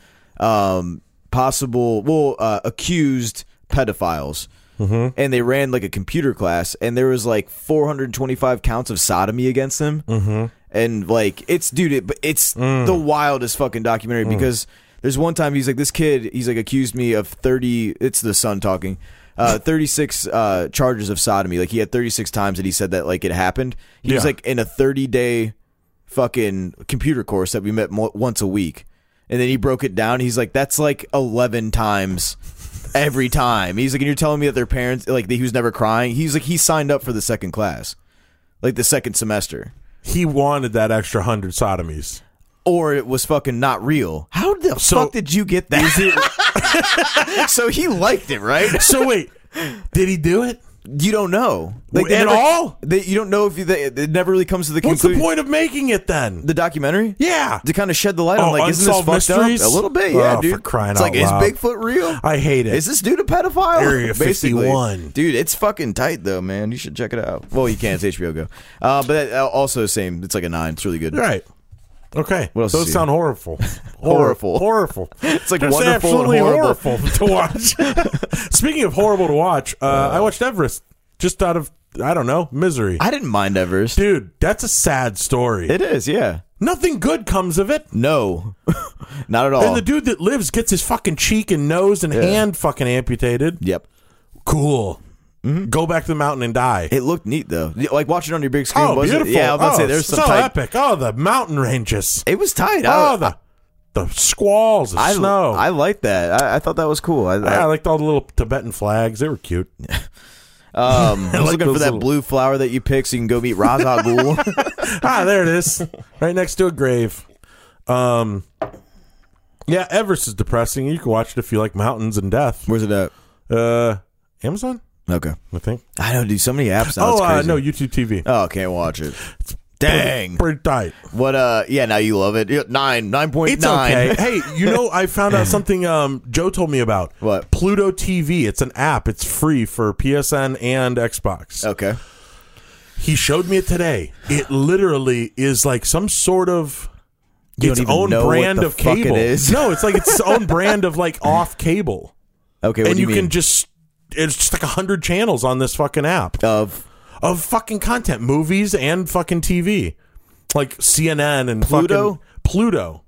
accused pedophiles. And they ran like a computer class, and there was like 425 counts of sodomy against them. And like it's the wildest fucking documentary because there's one time he's like, this kid, he's like accused me of 30. It's the son talking. 36 charges of sodomy. Like he had 36 times that he said that like it happened. He was like in a 30-day fucking computer course that we met once a week, and then he broke it down. He's like, that's like 11 times every time. He's like, and you're telling me that their parents, like, he was never crying. He's like, he signed up for the second class, like the second semester, He wanted that extra 100 sodomies. or it was fucking not real. How the fuck did you get that? So he liked it, right? So wait, did he do it? You don't know, At all? You don't know if it never really comes to the What's the conclusion. point of making it then? The documentary? Yeah. To kind of shed the light on, Oh, like, isn't this Unsolved fucked Mysteries? up? A little bit, yeah, Oh, dude. for crying it's out like, loud. is Bigfoot real? I hate it. Is this dude a pedophile? Area Basically. 51. Dude, it's fucking tight, though, man. You should check it out. Well, you can. It's HBO Go. But that, also, same. It's like a 9. It's really good. Right. Okay. What else Those is he sound horrible. Horrible. Horrible. It's like That's wonderful and absolutely horrible. to watch. Speaking of horrible to watch, I watched Everest just out of, I don't know, misery. I didn't mind Everest. Dude, that's a sad story. It is, yeah. Nothing good comes of it. No. not at all. And the dude that lives gets his fucking cheek and nose and hand fucking amputated. Yep. Cool. Go back to the mountain and die. It looked neat though. Like watching it on your big screen. Was beautiful. It? Yeah, I was about to say there's some so tight... epic. Oh, the mountain ranges. It was tight. The squalls of snow. I liked that. I thought that was cool. I liked all the little Tibetan flags. They were cute. I was looking for that blue flower that you picked so you can go meet Ra's al Ghul. There it is. Right next to a grave. Yeah, Everest is depressing. You can watch it if you like mountains and death. Where's it at? Amazon? Okay. I think. I don't do so many apps now. It's crazy. No, YouTube TV. Oh, can't watch it. Dang. Pretty tight. What, yeah, now you love it. 9.9. It's okay. Hey, I found out something Joe told me about. What? Pluto TV. It's an app. It's free for PSN and Xbox. Okay. He showed me it today. It literally is like some sort of its own brand of cable. It is. No, it's like its own brand of like off cable. Okay, what and do you mean? can just it's just like 100 channels on this fucking app of fucking content, movies and fucking TV, like CNN and Pluto. Pluto.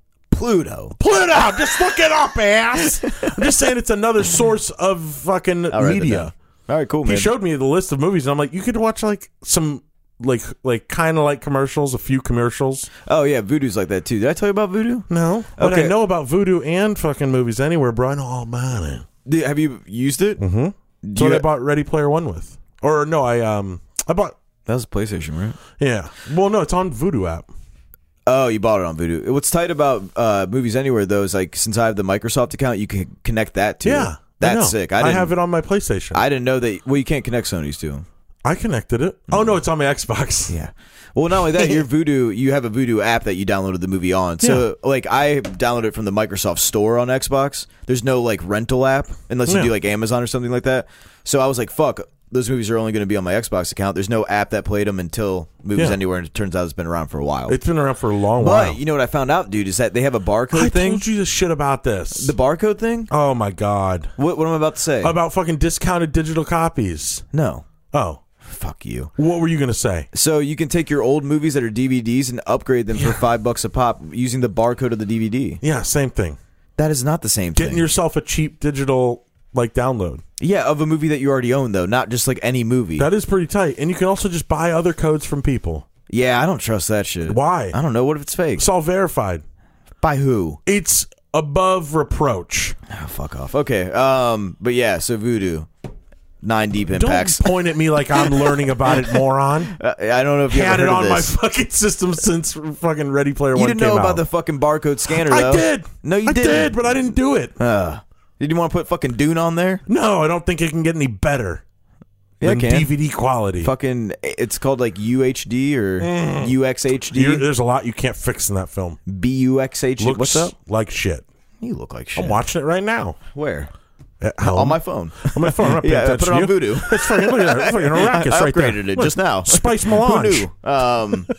Just look it up, ass. I'm just saying it's another source of fucking media. All right, cool, man. He showed me the list of movies, and I'm like, you could watch like some like kind of like commercials, a few commercials. Oh yeah, Voodoo's like that too. Did I tell you about Voodoo? No, but I know about Voodoo and fucking Movies Anywhere, bro. I know all about it. Have you used it? Mm-hmm. That's what I bought Ready Player One with. Or no, I bought. That was PlayStation, right? Yeah. Well, no, it's on Voodoo app. Oh, you bought it on Voodoo. What's tight about Movies Anywhere though is like since I have the Microsoft account, you can connect that to. Yeah, that's sick. I have it on my PlayStation. I didn't know that. Well, you can't connect Sony's to them. I connected it. Oh no, it's on my Xbox. Yeah. Well, not only that, your Voodoo, you have a Voodoo app that you downloaded the movie on. So, like, I downloaded it from the Microsoft Store on Xbox. There's no like rental app unless you do like Amazon or something like that. So I was like, fuck, those movies are only going to be on my Xbox account. There's no app that played them until Movies Anywhere, and it turns out it's been around for a while. It's been around for a long while. But you know what I found out, dude, is that they have a barcode thing. I told you the shit about this. The barcode thing? Oh my god. What am I about to say? About fucking discounted digital copies. No. Oh. Fuck you. What were you going to say? So you can take your old movies that are DVDs and upgrade them for $5 a pop using the barcode of the DVD. Yeah, same thing. That is not the same thing. Getting yourself a cheap digital like download. Yeah, of a movie that you already own though, not just like any movie. That is pretty tight. And you can also just buy other codes from people. Yeah, I don't trust that shit. Why? I don't know. What if it's fake? It's all verified. By who? It's above reproach. Oh, fuck off. Okay. But yeah, so Voodoo. 9 deep impacts. Don't point at me like I'm learning about it, moron. I don't know if you had ever it heard on of my this. fucking system since fucking Ready Player One You came didn't know out. about the fucking barcode scanner, though. I did. No, you didn't. I did, but I didn't do it. Did you want to put fucking Dune on there? No, I don't think it can get any better than DVD quality. Fucking, it's called like UHD or UXHD. There's a lot you can't fix in that film. BUXHD. What's up? Like shit. You look like shit. I'm watching it right now. Where? At home. On my phone. On my phone. I'm not paying Yeah, attention put it on to you. Voodoo. It's fucking, look at that. Fucking Arrakis I right there. upgraded it just now. Spice melange. Who knew?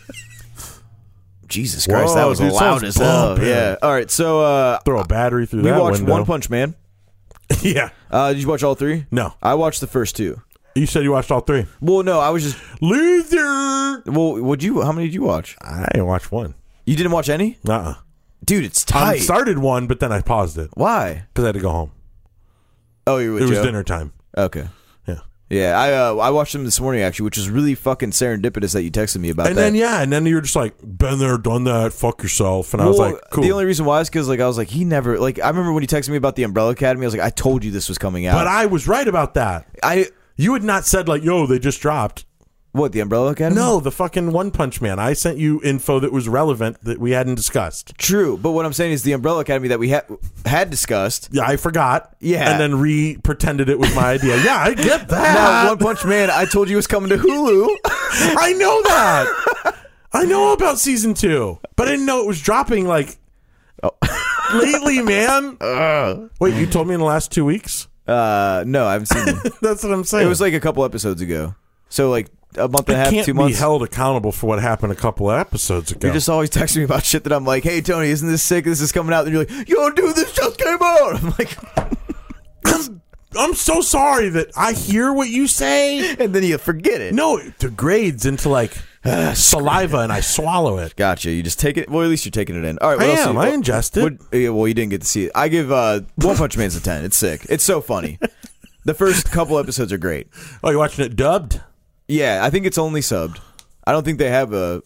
Jesus Christ, Whoa, that was dude, loud sounds as hell. bumping. Yeah. All right, so Throw a battery through we that watched window. One Punch Man. Yeah. Did you watch all 3? No. I watched the first 2. You said you watched all 3. Well, no, I was just Loser. Well, how many did you watch? I didn't watch one. You didn't watch any? Uh-uh. Dude, it's I tight. started one, but then I paused it Why? because I had to go home. Oh, you were with It was Joe? dinner time. Okay. Yeah. Yeah, I watched them this morning actually, which was really fucking serendipitous that you texted me about And that. then you were just like, been there, done that, fuck yourself. And I was like, cool. The only reason why is because like I was like, he never like I remember when he texted me about the Umbrella Academy, I was like, I told you this was coming out. But I was right about that. You had not said like, yo, they just dropped. What, the Umbrella Academy? No, the fucking One Punch Man. I sent you info that was relevant that we hadn't discussed. True, but what I'm saying is the Umbrella Academy that we had discussed. Yeah, I forgot. Yeah. And then pretended it was my idea. Yeah, I get that. Now, One Punch Man, I told you was coming to Hulu. I know that. I know about season 2, but I didn't know it was dropping like lately, man. Wait, you told me in the last 2 weeks? No, I haven't seen it. That's what I'm saying. It was like a couple episodes ago. So like a month and a half, 2 months. Can't be held accountable for what happened a couple of episodes ago. You're just always texting me about shit that I'm like, hey Tony, isn't this sick? This is coming out. And you're like, yo, dude, this just came out. I'm like, I'm so sorry that I hear what you say. and then you forget it. No, it degrades into like, saliva and I swallow it. Gotcha. You just take it. Well, at least you're taking it in. All right. What I else am. I ingest it. Yeah, well, you didn't get to see it. I give One Punch Man's a 10. It's sick. It's so funny. The first couple episodes are great. Oh, you're watching it dubbed? Yeah, I think it's only subbed. I don't think they have a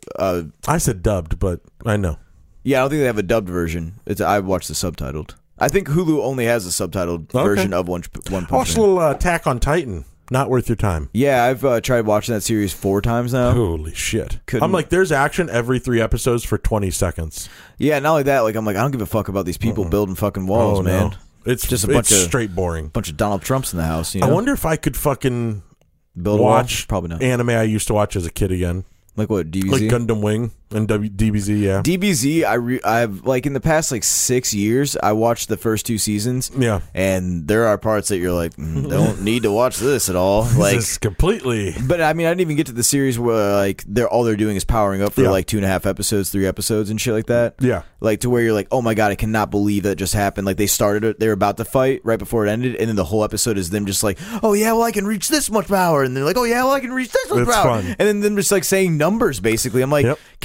I said dubbed, but I know. Yeah, I don't think they have a dubbed version. I watched the subtitled. I think Hulu only has a subtitled version of One Punch Man. Watch a little Attack on Titan. Not worth your time. Yeah, I've tried watching that series 4 times now. Holy shit. Couldn't. I'm like, there's action every 3 episodes for 20 seconds. Yeah, not only that, like I'm like, I don't give a fuck about these people building fucking walls, man. No. It's just a bunch of straight boring. Bunch of Donald Trumps in the house. You know? I wonder if I could fucking build watch probably not. Anime I used to watch as a kid again. Like what, DBZ? Like Gundam Wing and DBZ, yeah. DBZ, I've like in the past like 6 years, I watched the first 2 seasons. Yeah. And there are parts that you're like, don't need to watch this at all. Like this is completely. But I mean, I didn't even get to the series where like all they're doing is powering up for like 2.5 episodes, 3 episodes and shit like that. Yeah. Like to where you're like, oh my God, I cannot believe that just happened. Like they started it, they were about to fight right before it ended, and then the whole episode is them just like, oh yeah, well I can reach this much power, and they're like, oh yeah, well I can reach this much It's power, fun. and then them just like saying numbers basically. I'm like,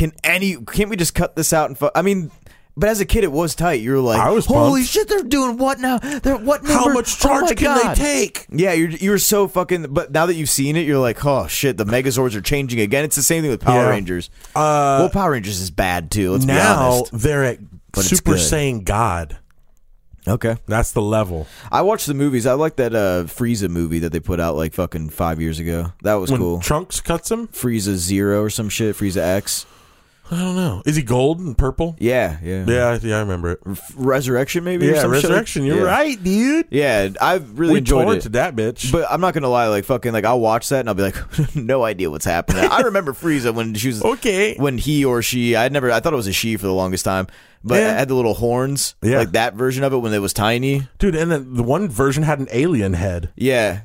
can't we just cut this out and I mean, but as a kid it was tight. You were like, I was holy pumped. shit, they're doing what now? They're what number? How much charge can they take? Yeah, you're so fucking. But now that you've seen it, you're like, oh shit, the Megazords are changing again. It's the same thing with Power Rangers. Well, Power Rangers is bad too. Let's be honest. They're at But it's Super good. Saiyan God. Okay, That's the level. I watched the movies. I like that Frieza movie that they put out like fucking 5 years ago. That was When cool. Trunks cuts him? Frieza Zero or some shit. Frieza X. I don't know. Is he gold and purple? Yeah. Yeah, I remember it. Resurrection maybe. Or Yeah, some Resurrection. Shit? You're right, dude. Yeah, I've really We enjoyed tore it. to that bitch. But I'm not gonna lie, like fucking, like I'll watch that and I'll be like, no idea what's happening. I remember Frieza when she was Okay. when he or she. I thought it was a she for the longest time, but Yeah. it had the little horns, like that version of it when it was tiny. Dude, and then the one version had an alien head. Yeah.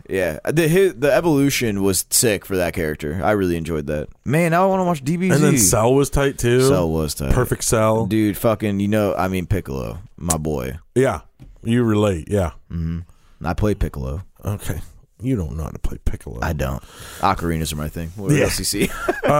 The evolution was sick for that character. I really enjoyed that. Man, now I want to watch DBZ. And then Cell was tight too. Cell was tight. Perfect Cell. Dude, fucking, Piccolo, my boy. Yeah. You relate, yeah. I play Piccolo. Okay. You don't know how to play Piccolo. I don't. Ocarinas are my thing. What else you see?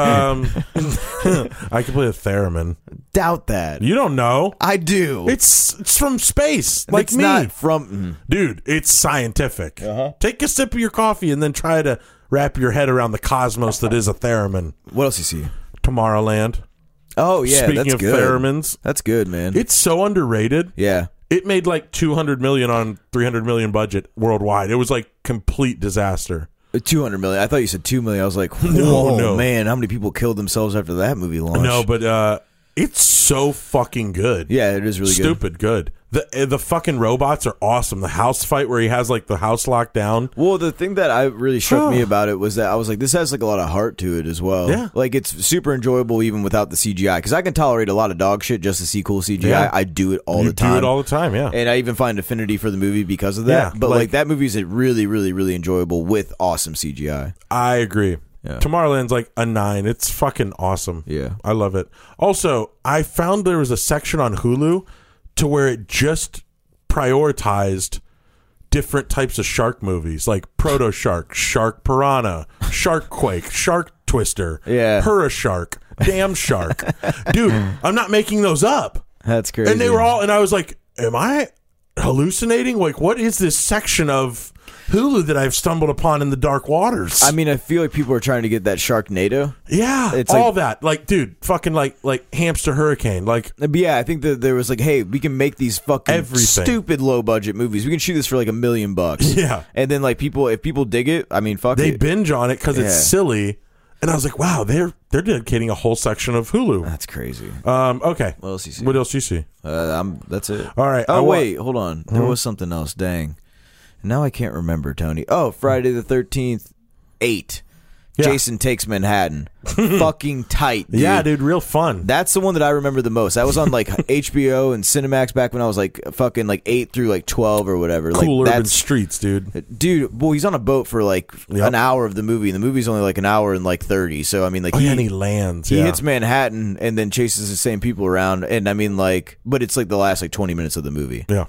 I can play a theremin. Doubt that. You don't know. I do. It's from space, like it's me. not from. Dude, it's scientific. Take a sip of your coffee and then try to wrap your head around the cosmos that is a theremin. What else you see? Tomorrowland. Oh yeah, Speaking that's of good. theremins, That's good, man. it's so underrated. Yeah. It made like 200 million on 300 million budget worldwide. It was like complete disaster. 200 million. I thought you said 2 million. I was like, No. man, how many people killed themselves after that movie launched? No, but it's so fucking good. Yeah, it is really good. Stupid good. The fucking robots are awesome. The house fight where he has like the house locked down. Well, the thing that I really struck me about it was that I was like, this has like a lot of heart to it as well. Yeah. Like it's super enjoyable even without the CGI, because I can tolerate a lot of dog shit just to see cool CGI. Yeah. I do it all You the time. do it all the time, yeah. And I even find affinity for the movie because of that. Yeah, but like- like that movie is really, really, really enjoyable with awesome CGI. I agree. Yeah. Tomorrowland's like a 9. It's fucking awesome. Yeah. I love it. Also, I found there was a section on Hulu to where it just prioritized different types of shark movies, like Proto Shark, Shark Piranha, Shark Quake, Shark Twister, Yeah. Pura Shark, Damn Shark. Dude, I'm not making those up. That's crazy. And they were all, and I was like, am I hallucinating? Like, what is this section of Hulu that I've stumbled upon in the dark waters? I mean, I feel like people are trying to get that Sharknado. Yeah, It's all like- that. Like, dude, fucking like Hamster Hurricane. Like, But yeah, I think that there was like, hey, we can make these fucking Everything. stupid low budget movies. We can shoot this for like $1 million. Yeah. And then like if people dig it, I mean, fuck they it. binge on it because it's Yeah. silly. And I was like, wow, they're dedicating a whole section of Hulu. That's crazy. Okay. What else you see? What else you see? That's it. All right. Oh wait, hold on. There was something else. Dang. Now I can't remember, Tony. Oh, Friday the 13th, 8. Yeah. Jason Takes Manhattan. Fucking tight, dude. Yeah, dude, real fun. That's the one that I remember the most. That was on like HBO and Cinemax back when I was like fucking like 8 through like 12 or whatever. Cool like urban streets, dude. Dude, well, he's on a boat for like an hour of the movie, and the movie's only like an hour and like 30. So I mean, like Oh, yeah, and he lands. he yeah. hits Manhattan and then chases the same people around, and I mean like, but it's like the last like 20 minutes of the movie. Yeah.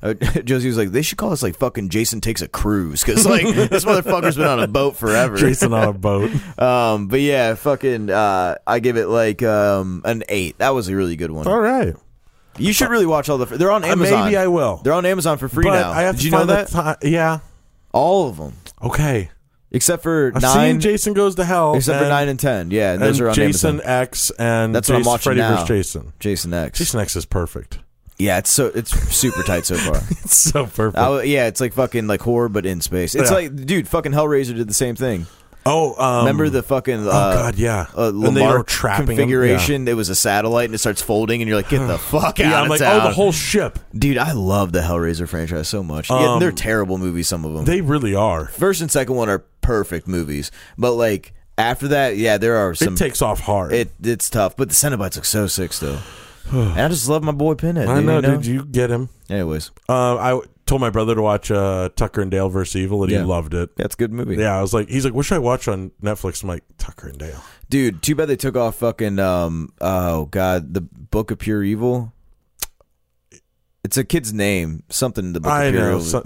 Josie was like, they should call us like fucking Jason Takes a Cruise, because like this motherfucker's been on a boat forever. Jason on a boat. But yeah, fucking I give it like an 8. That was a really good one. All right. You should really watch all the. They're on Amazon. Maybe I will. They're on Amazon for free But now. I have Did to you know find that? Yeah. All of them, Okay. except for I've 9. seen Jason Goes to Hell. Except for 9 and 10. Yeah, and those are on Jason Amazon. X and That's what I'm watching Freddy now. vs. Jason. Jason X. Jason X is perfect. Yeah, it's super tight so far. It's so perfect. Yeah, it's like fucking like horror but in space. It's Yeah. like, dude, fucking Hellraiser did the same thing. Remember the fucking God, yeah. And they Lamar were trapping him. configuration? It was a satellite and it starts folding and you're like, get the fuck out I'm of like, town. the whole ship. Dude, I love the Hellraiser franchise so much. Yeah, they're terrible movies, some of them. They really are. First and second one are perfect movies, but like after that, yeah, there are some. It takes off hard. It's tough, but the Cenobites look so sick still. And I just love my boy Pinhead. I dude, know, you know, dude. You get him. Anyways, I told my brother to watch Tucker and Dale vs. Evil, and he loved it. that's a good movie. Yeah, I was like, he's like, what should I watch on Netflix? I'm like, Tucker and Dale. Dude, too bad they took off fucking oh god, the Book of Pure Evil. It's a kid's name, something in the Book of Pure Evil.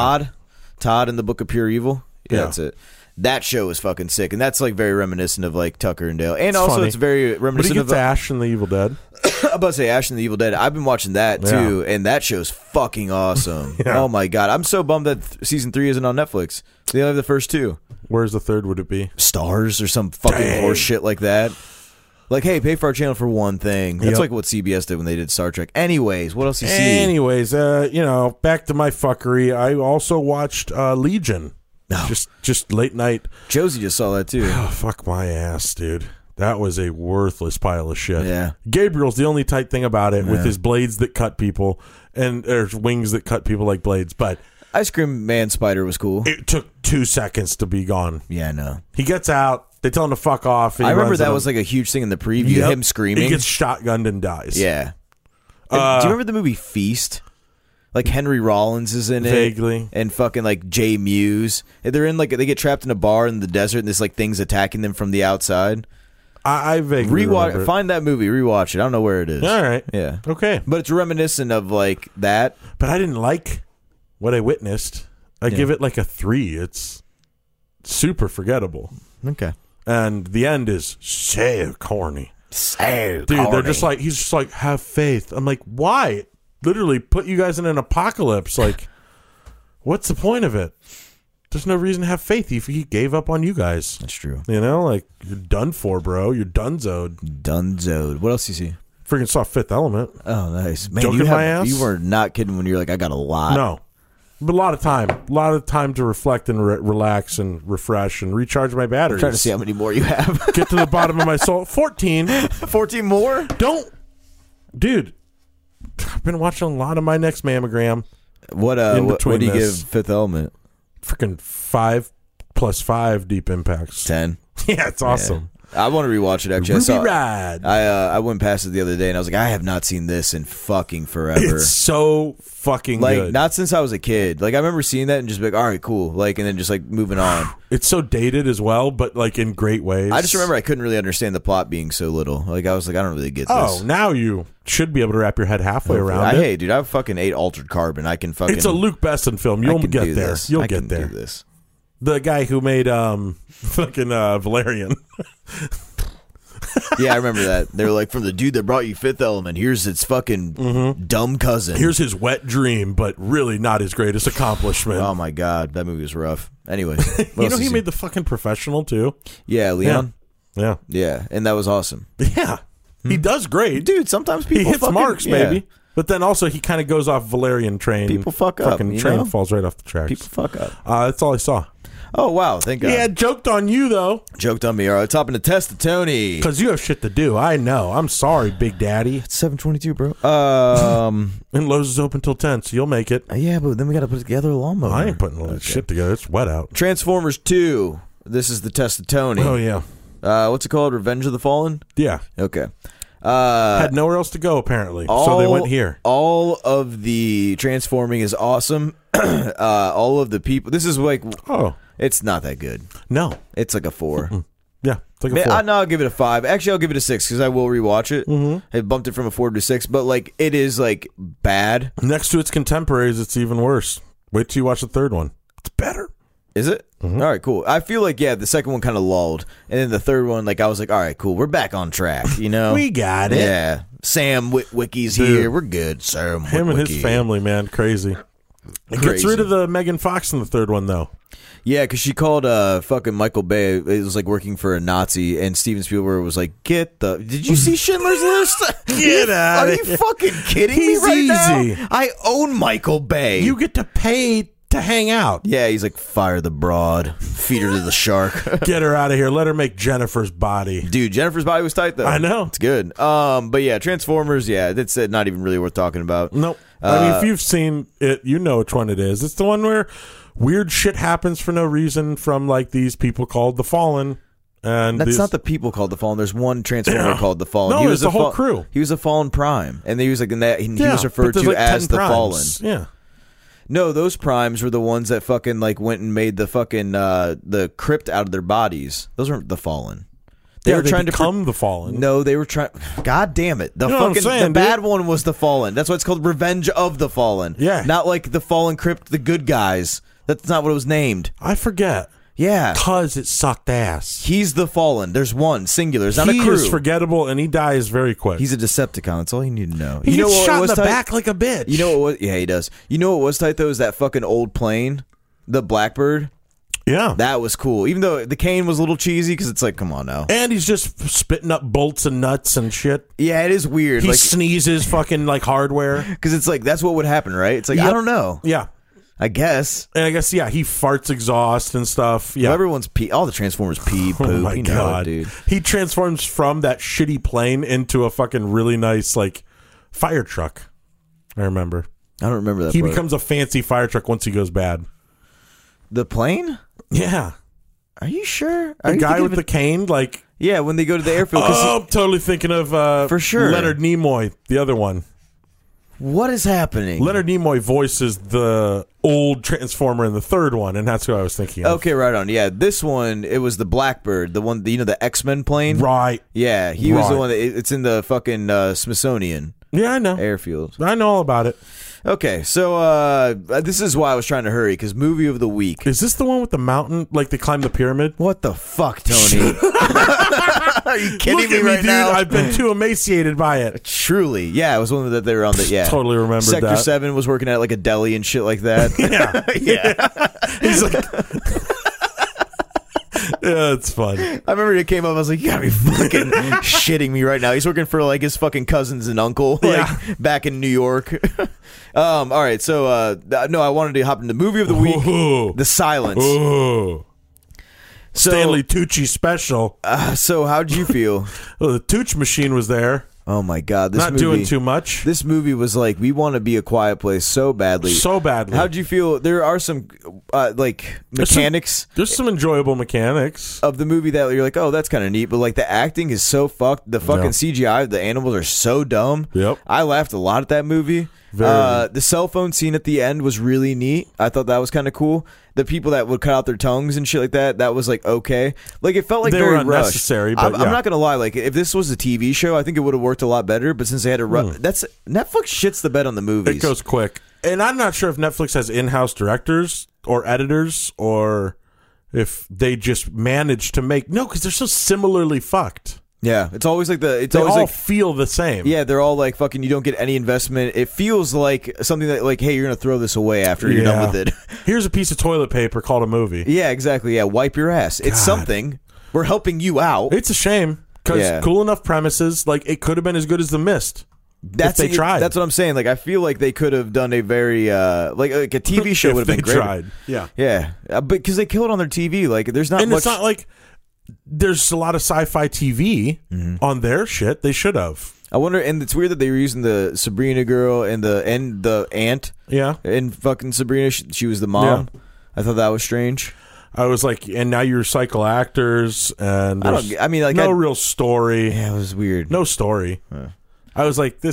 Todd in the Book of Pure Evil. Yeah, that's it. That show is fucking sick, and that's like very reminiscent of like Tucker and Dale, and it's also funny. it's very But he reminiscent gets of Ash in the Evil Dead. I'm about to say Ash and the Evil Dead. I've been watching that too, and that show's fucking awesome. Yeah. Oh my god, I'm so bummed that season 3 isn't on Netflix. They only have the first 2. Where's the third? Would it be Stars or some fucking horse shit like that? Like, hey, pay for our channel for one thing. That's like what CBS did when they did Star Trek. Anyways, what else you see? Anyways, back to my fuckery. I also watched Legion. No. Just late night. Josie just saw that too. Oh, fuck my ass, dude. That was a worthless pile of shit. Yeah. Gabriel's the only tight thing about it with his blades that cut people and there's wings that cut people like blades. But Ice Cream Man Spider was cool. it took 2 seconds to be gone. Yeah, no. He gets out. They tell him to fuck off. I remember that was like a huge thing in the preview. Yep. Him screaming. He gets shotgunned and dies. Yeah. Do you remember the movie Feast? Like Henry Rollins is in it. Vaguely. And fucking like Jay Muse. They're in like, they get trapped in a bar in the desert and there's like things attacking them from the outside. I vaguely remember it. Find that movie, rewatch it. I don't know where it is. All right. Yeah. Okay. But it's reminiscent of like that. But I didn't like what I witnessed. I give it like a 3. It's super forgettable. Okay. And the end is so corny. So Dude, corny. they're just like, he's just like, have faith. I'm like, why? Literally put you guys in an apocalypse. Like, what's the point of it? There's no reason to have faith if he gave up on you guys. That's true. You know, like, you're done for, bro. You're donezoed. Dunzoed. What else do you see? Freaking saw Fifth Element. Oh, nice. Man, Joking my ass? You were not kidding when you're like, I got a lot. No. But a lot of time. A lot of time to reflect and relax and refresh and recharge my batteries. I'm trying to see how many more you have. Get to the bottom of my soul. 14. 14 more? Don't. Dude. I've been watching a lot of My Next Mammogram. What do you give Fifth Element? Freaking 5 + 5 deep impacts. 10. Yeah, it's awesome. I want to rewatch it actually. Ruby Ride. I went past it the other day and I was like, I have not seen this in fucking forever. It's so fucking like good. not since I was a kid. Like I remember seeing that and just be like, all right, cool. Like and then just like moving on. It's so dated as well, but like in great ways. I just remember I couldn't really understand the plot being so little. Like I was like, I don't really get this. Oh, now you should be able to wrap your head halfway around it. Hey, dude, I fucking ate Altered Carbon. I can fucking. It's a Luke Besson film. You'll get there. You'll get there. Do this. The guy who made fucking Valerian. Yeah, I remember that. They were like, from the dude that brought you Fifth Element, here's its fucking dumb cousin. Here's his wet dream, but really not his greatest accomplishment. Oh my god, that movie was rough. Anyway, you know he made The fucking Professional too. Yeah, Leon. Yeah, and that was awesome. Yeah, he does great, dude. Sometimes people he hits marks, baby. But then also he kind of goes off Valerian train. People fuck up. Fucking train falls right off the tracks. People fuck up. That's all I saw. Oh wow, thank God. Yeah, joked on you though. Joked on me. All right, topping the test of Tony. Because you have shit to do. I know. I'm sorry, Big Daddy. It's 7:22, bro. And Lowe's is open till 10, so you'll make it. Yeah, but then we got to put together a lawnmower. I ain't putting all this shit together. It's wet out. Transformers 2. This is the test of Tony. Oh yeah. What's it called? Revenge of the Fallen. Yeah. Okay. Had nowhere else to go apparently, so they went here. All of the transforming is awesome. All of the people. This is like, it's not that good. No, it's like a 4. Yeah, it's like a Man, 4. no, I'll give it a 5. Actually, I'll give it a 6 because I will rewatch it. Mm-hmm. I bumped it from a 4 to a 6, but like it is like bad. Next to its contemporaries, it's even worse. Wait till you watch the third one. It's better. Is it? Mm-hmm. All right, cool. I feel like, yeah, the second one kind of lulled. And then the third one, like, I was like, all right, cool. We're back on track, you know? We got it. Yeah. Sam Witwicky's Dude. here. We're good. Sam Him Witwicky. and his family, man, crazy. It gets Crazy. rid of the Megan Fox in the third one, though. Yeah, because she called fucking Michael Bay. It was like working for a Nazi, and Steven Spielberg was like, Did you see Schindler's List? Get out Are of you here. fucking kidding He's me right easy. now? I own Michael Bay. You get to pay to hang out. Yeah, he's like, fire the broad, feed her to the shark. Get her out of here. Let her make Jennifer's body. Dude, Jennifer's body was tight though. I know. It's good. But yeah, Transformers, yeah, that's not even really worth talking about. Nope. I mean, if you've seen it, you know which one it is. It's the one where weird shit happens for no reason from like these people called the Fallen. And That's these- not the people called the Fallen. There's one Transformer called the Fallen. No, he it's was the a whole crew. He was a Fallen Prime, and he was like in that. He Yeah, was but referred there's to like as 10 the Fallen. primes. Yeah. No, those Primes were the ones that fucking like went and made the fucking the crypt out of their bodies. Those weren't the Fallen. They were trying to become the Fallen. No, they were trying. God damn it! The You know what I'm fucking saying, the bad dude? one was the Fallen. That's why it's called Revenge of the Fallen. Yeah. Not like the Fallen Crypt, the good guys. That's not what it was named. I forget. Yeah. Because it sucked ass. He's the Fallen. There's one singular. It's not He a crew. is forgettable and he dies very quick. He's a Decepticon. That's all you need to know. he you know gets what shot in was the tight? back like a bitch. You know what was? Yeah, he does. You know what was tight though? Is that fucking old plane, the Blackbird. Yeah. That was cool. Even though the cane was a little cheesy because it's like, come on now. And he's just spitting up bolts and nuts and shit. Yeah, it is weird. He Like, sneezes fucking like hardware. because it's like that's what would happen, right? It's like I Yep. don't know. Yeah. I guess. And I guess, yeah, he farts exhaust and stuff. Yeah. Well, everyone's pee. All the Transformers pee, poop. Oh my you know it, God. dude. He transforms from that shitty plane into a fucking really nice, like, fire truck. I remember. I don't remember that. He part. becomes a fancy fire truck once he goes bad. the plane. Yeah. Are you sure? The guy with the cane, like, yeah, when they go to the airfield. 'cause oh, I'm totally thinking of For sure. Leonard Nimoy, the other one. what is happening? Leonard Nimoy voices the old Transformer in the third one, and that's who I was thinking of. Okay, right on. Yeah, this one it was the Blackbird, the one, the X-Men plane. Right. Yeah, he was the Right. one that it's in the fucking Smithsonian Yeah, I know. airfield. I know all about it. Okay, so this is why I was trying to hurry because movie of the week. Is this the one with the mountain? Like they climb the pyramid? What the fuck, Tony? Are you kidding Look me at right dude. now? I've been too emaciated by it. Truly, yeah, it was one that they were on the Totally remembered Sector that. 7 was working at like a deli and shit like that. Yeah. yeah. He's like, yeah, it's fun. I remember it came up. I was like, "You gotta be fucking shitting me right now." He's working for like his fucking cousins and uncle, like Yeah. back in New York. All right, so no, I wanted to hop into movie of the week, Ooh. The Silence. Ooh. So, Stanley Tucci special. so how'd you feel? Well, the Tooch machine was there. Oh my god, this Not movie, doing too much. This movie was like, we want to be a quiet place so badly. So badly. How'd you feel? There are some like mechanics There's some enjoyable mechanics. of the movie that you're like, oh, that's kind of neat, but like the acting is so fucked. The fucking CGI, the animals are so dumb. Yep. I laughed a lot at that movie. Very. The cell phone scene at the end was really neat. I thought that was kind of cool. The people that would cut out their tongues and shit like that was like okay. Like it felt like They very were unnecessary, rushed. but I'm yeah. not gonna lie. Like if this was a TV show, I think it would have worked a lot better. But since they had to run, that's Netflix shits the bed on the movies. It goes quick. And I'm not sure if Netflix has in-house directors or editors or if they just manage to make... No, because they're so similarly fucked. Yeah, it's always like They always all like feel the same. yeah, they're all like fucking. You don't get any investment. It feels like something that like, hey, you're gonna throw this away after you're done with it. Here's a piece of toilet paper called a movie. Yeah, exactly. Yeah, wipe your ass. It's God. something. We're helping you out. It's a shame because Yeah. cool enough premises. Like it could have been as good as The Mist. That's they tried. That's what I'm saying. Like I feel like they could have done a very like a TV show If would have been they great. tried. Yeah. Yeah, but because they kill it on their TV. Like there's not And much. it's not like there's a lot of sci-fi TV on their shit. They should have. I wonder, and it's weird that they were using the Sabrina girl and the aunt Yeah. in fucking Sabrina. She was the mom. Yeah. I thought that was strange. I was like, and now you recycle actors, and I mean, like no real story. yeah, it was weird. No story. I was like, this is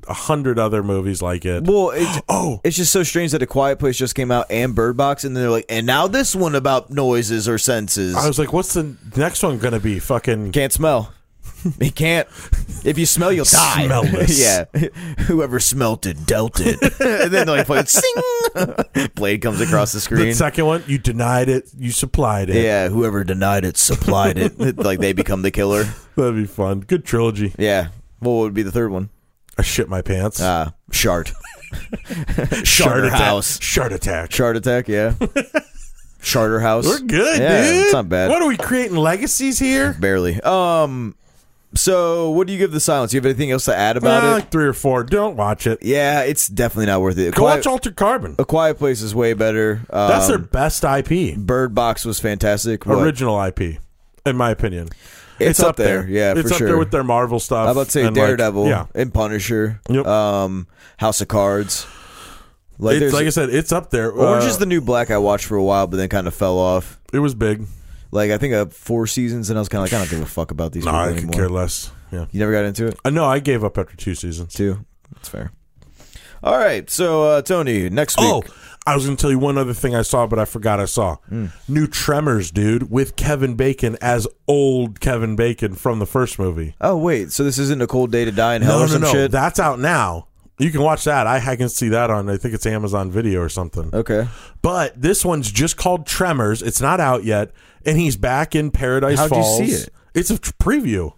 100 other movies like it. Well, it's just so strange that A Quiet Place just came out and Bird Box, and they're like, and now this one about noises or senses. I was like, what's the next one going to be? Fucking Can't smell. He can't. If you smell, you'll die. Smellless. Yeah. Whoever smelt it, dealt it. And then like, sing. Blade comes across the screen. The second one, you denied it, you supplied it. Yeah, whoever denied it, supplied it. Like they become the killer. That'd be fun. Good trilogy. Yeah. What would be the third one? I shit my pants. Shart. Shard House. Shard Attack. Shard Attack, yeah. Charter House. We're good, yeah, dude. It's not bad. What are we creating legacies here? Barely. So what do you give The Silence? Do you have anything else to add about it? Like 3 or 4. Don't watch it. Yeah, it's definitely not worth it. Go watch Altered Carbon. A Quiet Place is way better. That's their best IP. Bird Box was fantastic. Original IP, in my opinion. It's up there. Yeah, it's for up sure. there with their Marvel stuff. I'm about to say and Daredevil and Punisher. Yep. House of Cards. Like I said, it's up there. Orange is the New Black I watched for a while, but then kind of fell off. It was big. Like, I think 4 seasons, and I was kind of like, I don't give a fuck about these people I anymore. could care less. Yeah. You never got into it? No, I gave up after 2 seasons. 2? That's fair. All right, so, Tony, next week. Oh, I was going to tell you one other thing I saw, but I forgot I saw. New Tremors, dude, with Kevin Bacon as old Kevin Bacon from the first movie. Oh, wait, so this isn't A Cold Day to Die in Hell or some shit? That's out now. You can watch that. I can see that on, I think it's Amazon Video or something. Okay. But this one's just called Tremors. It's not out yet, and he's back in Paradise Falls. How'd you see it? It's a preview.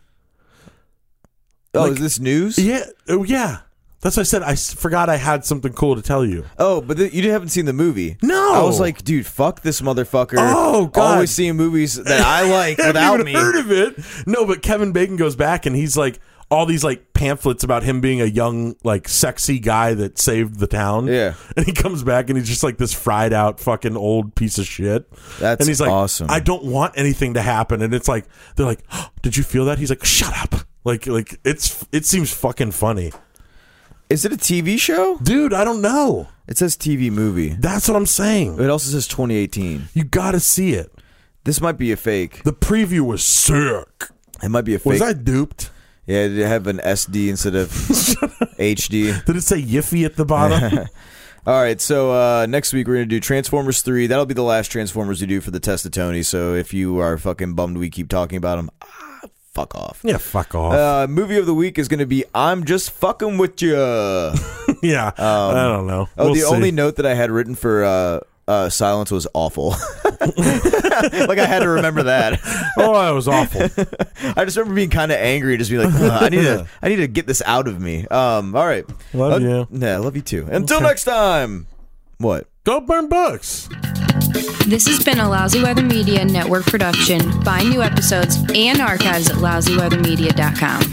Oh, is this news? Yeah. Oh, yeah. That's what I said. I forgot I had something cool to tell you. Oh, but you haven't seen the movie. No. I was like, dude, fuck this motherfucker. Oh, God. Always seeing movies that I like without even me. Heard of it. No, but Kevin Bacon goes back and he's like, all these like pamphlets about him being a young, like sexy guy that saved the town. Yeah. And he comes back and he's just like this fried out fucking old piece of shit. That's and he's like, awesome. I don't want anything to happen. And it's like, they're like, oh, did you feel that? He's like, shut up. Like it seems fucking funny. Is it a TV show? Dude, I don't know. It says TV movie. That's what I'm saying. It also says 2018. You gotta see it. This might be a fake. The preview was sick. It might be a fake. Was I duped? Yeah, did it have an SD instead of HD? Did it say Yiffy at the bottom? All right, so next week we're going to do Transformers 3. That'll be the last Transformers we do for the Test of Tony, so if you are fucking bummed we keep talking about them, fuck off. Yeah, fuck off. Movie of the week is going to be I'm Just Fucking With Ya. Yeah, I don't know. The only note that I had written for Silence was awful. Like I had to remember that. Oh, that was awful. I just remember being kind of angry, just being like, I need to get this out of me. All right, love you. Yeah, love you too. Until next time. What? Go burn books. This has been a Lousy Weather Media Network production. Find new episodes and archives at lousyweathermedia.com.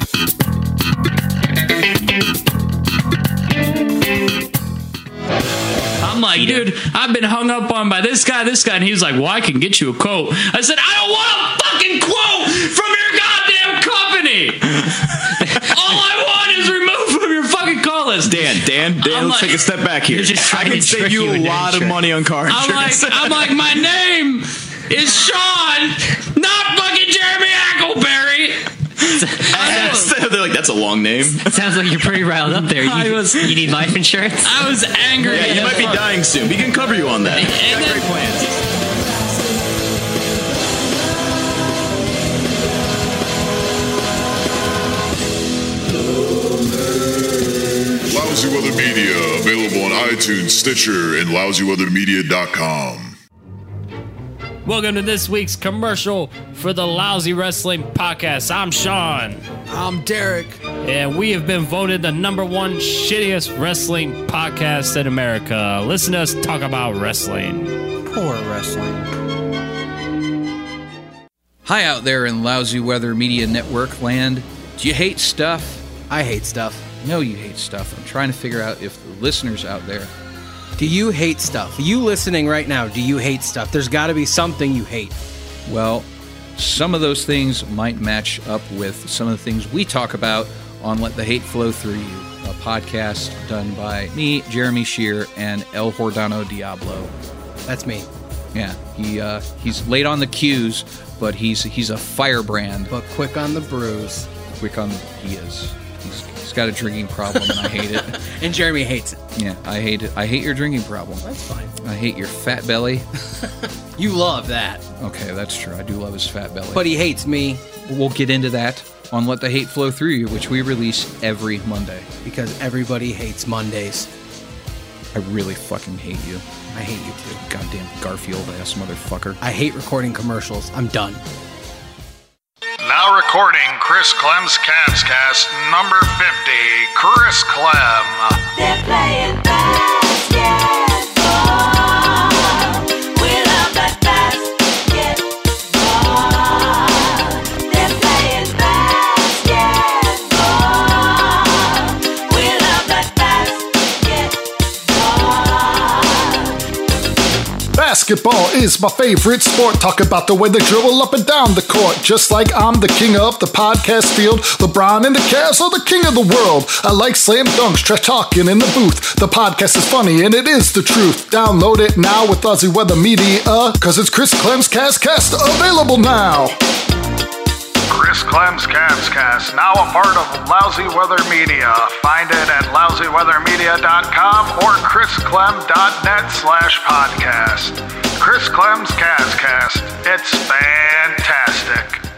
I'm like, dude, I've been hung up on by this guy, and he was like, well, I can get you a quote. I said, I don't want a fucking quote from your goddamn company. All I want is removed from your fucking call list. Dan, let's take a step back here. I can save you a lot of money on car insurance. I'm like, my name is Sean, not fucking Jeremy Ackleberry. They're like, that's a long name. Sounds like you're pretty riled up there. You need life insurance? I was angry. Yeah, you might be dying soon. We can cover you on that. And Got great plans. Lousy Weather Media, available on iTunes, Stitcher, and lousyweathermedia.com. Welcome to this week's commercial for the Lousy Wrestling Podcast. I'm Sean. I'm Derek. And we have been voted the #1 shittiest wrestling podcast in America. Listen to us talk about wrestling. Poor wrestling. Hi out there in Lousy Weather Media Network land. Do you hate stuff? I hate stuff. No, you hate stuff. I'm trying to figure out if the listeners out there... Do you hate stuff? You listening right now, do you hate stuff? There's got to be something you hate. Well, some of those things might match up with some of the things we talk about on Let the Hate Flow Through You, a podcast done by me, Jeremy Shear, and El Hordano Diablo. That's me. Yeah, he's late on the cues, but he's a firebrand. But quick on the bruise. He is. He's got a drinking problem, and I hate it. And Jeremy hates it. Yeah, I hate it. I hate your drinking problem. That's fine. I hate your fat belly. You love that. Okay, that's true. I do love his fat belly. But he hates me. We'll get into that on Let the Hate Flow Through You, which we release every Monday. Because everybody hates Mondays. I really fucking hate you. I hate you too. Goddamn Garfield-ass motherfucker. I hate recording commercials. I'm done. Now recording Chris Clem's Cavs Cast number 50. Chris Clem. They're playing basketball. We love that basketball. They're playing basketball. We love that basketball. Basketball is my favorite sport. Talk about the way they dribble up and down the court. Just like I'm the king of the podcast field. LeBron and the Cavs are the king of the world. I like slam dunks, trash talking in the booth. The podcast is funny and it is the truth. Download it now with Aussie Weather Media, cause it's Chris Clem's Cast available now. Chris Clem's Cavs Cast, now a part of Lousy Weather Media. Find it at lousyweathermedia.com or chrisclem.net/podcast. Chris Clem's Cavs Cast. It's fantastic.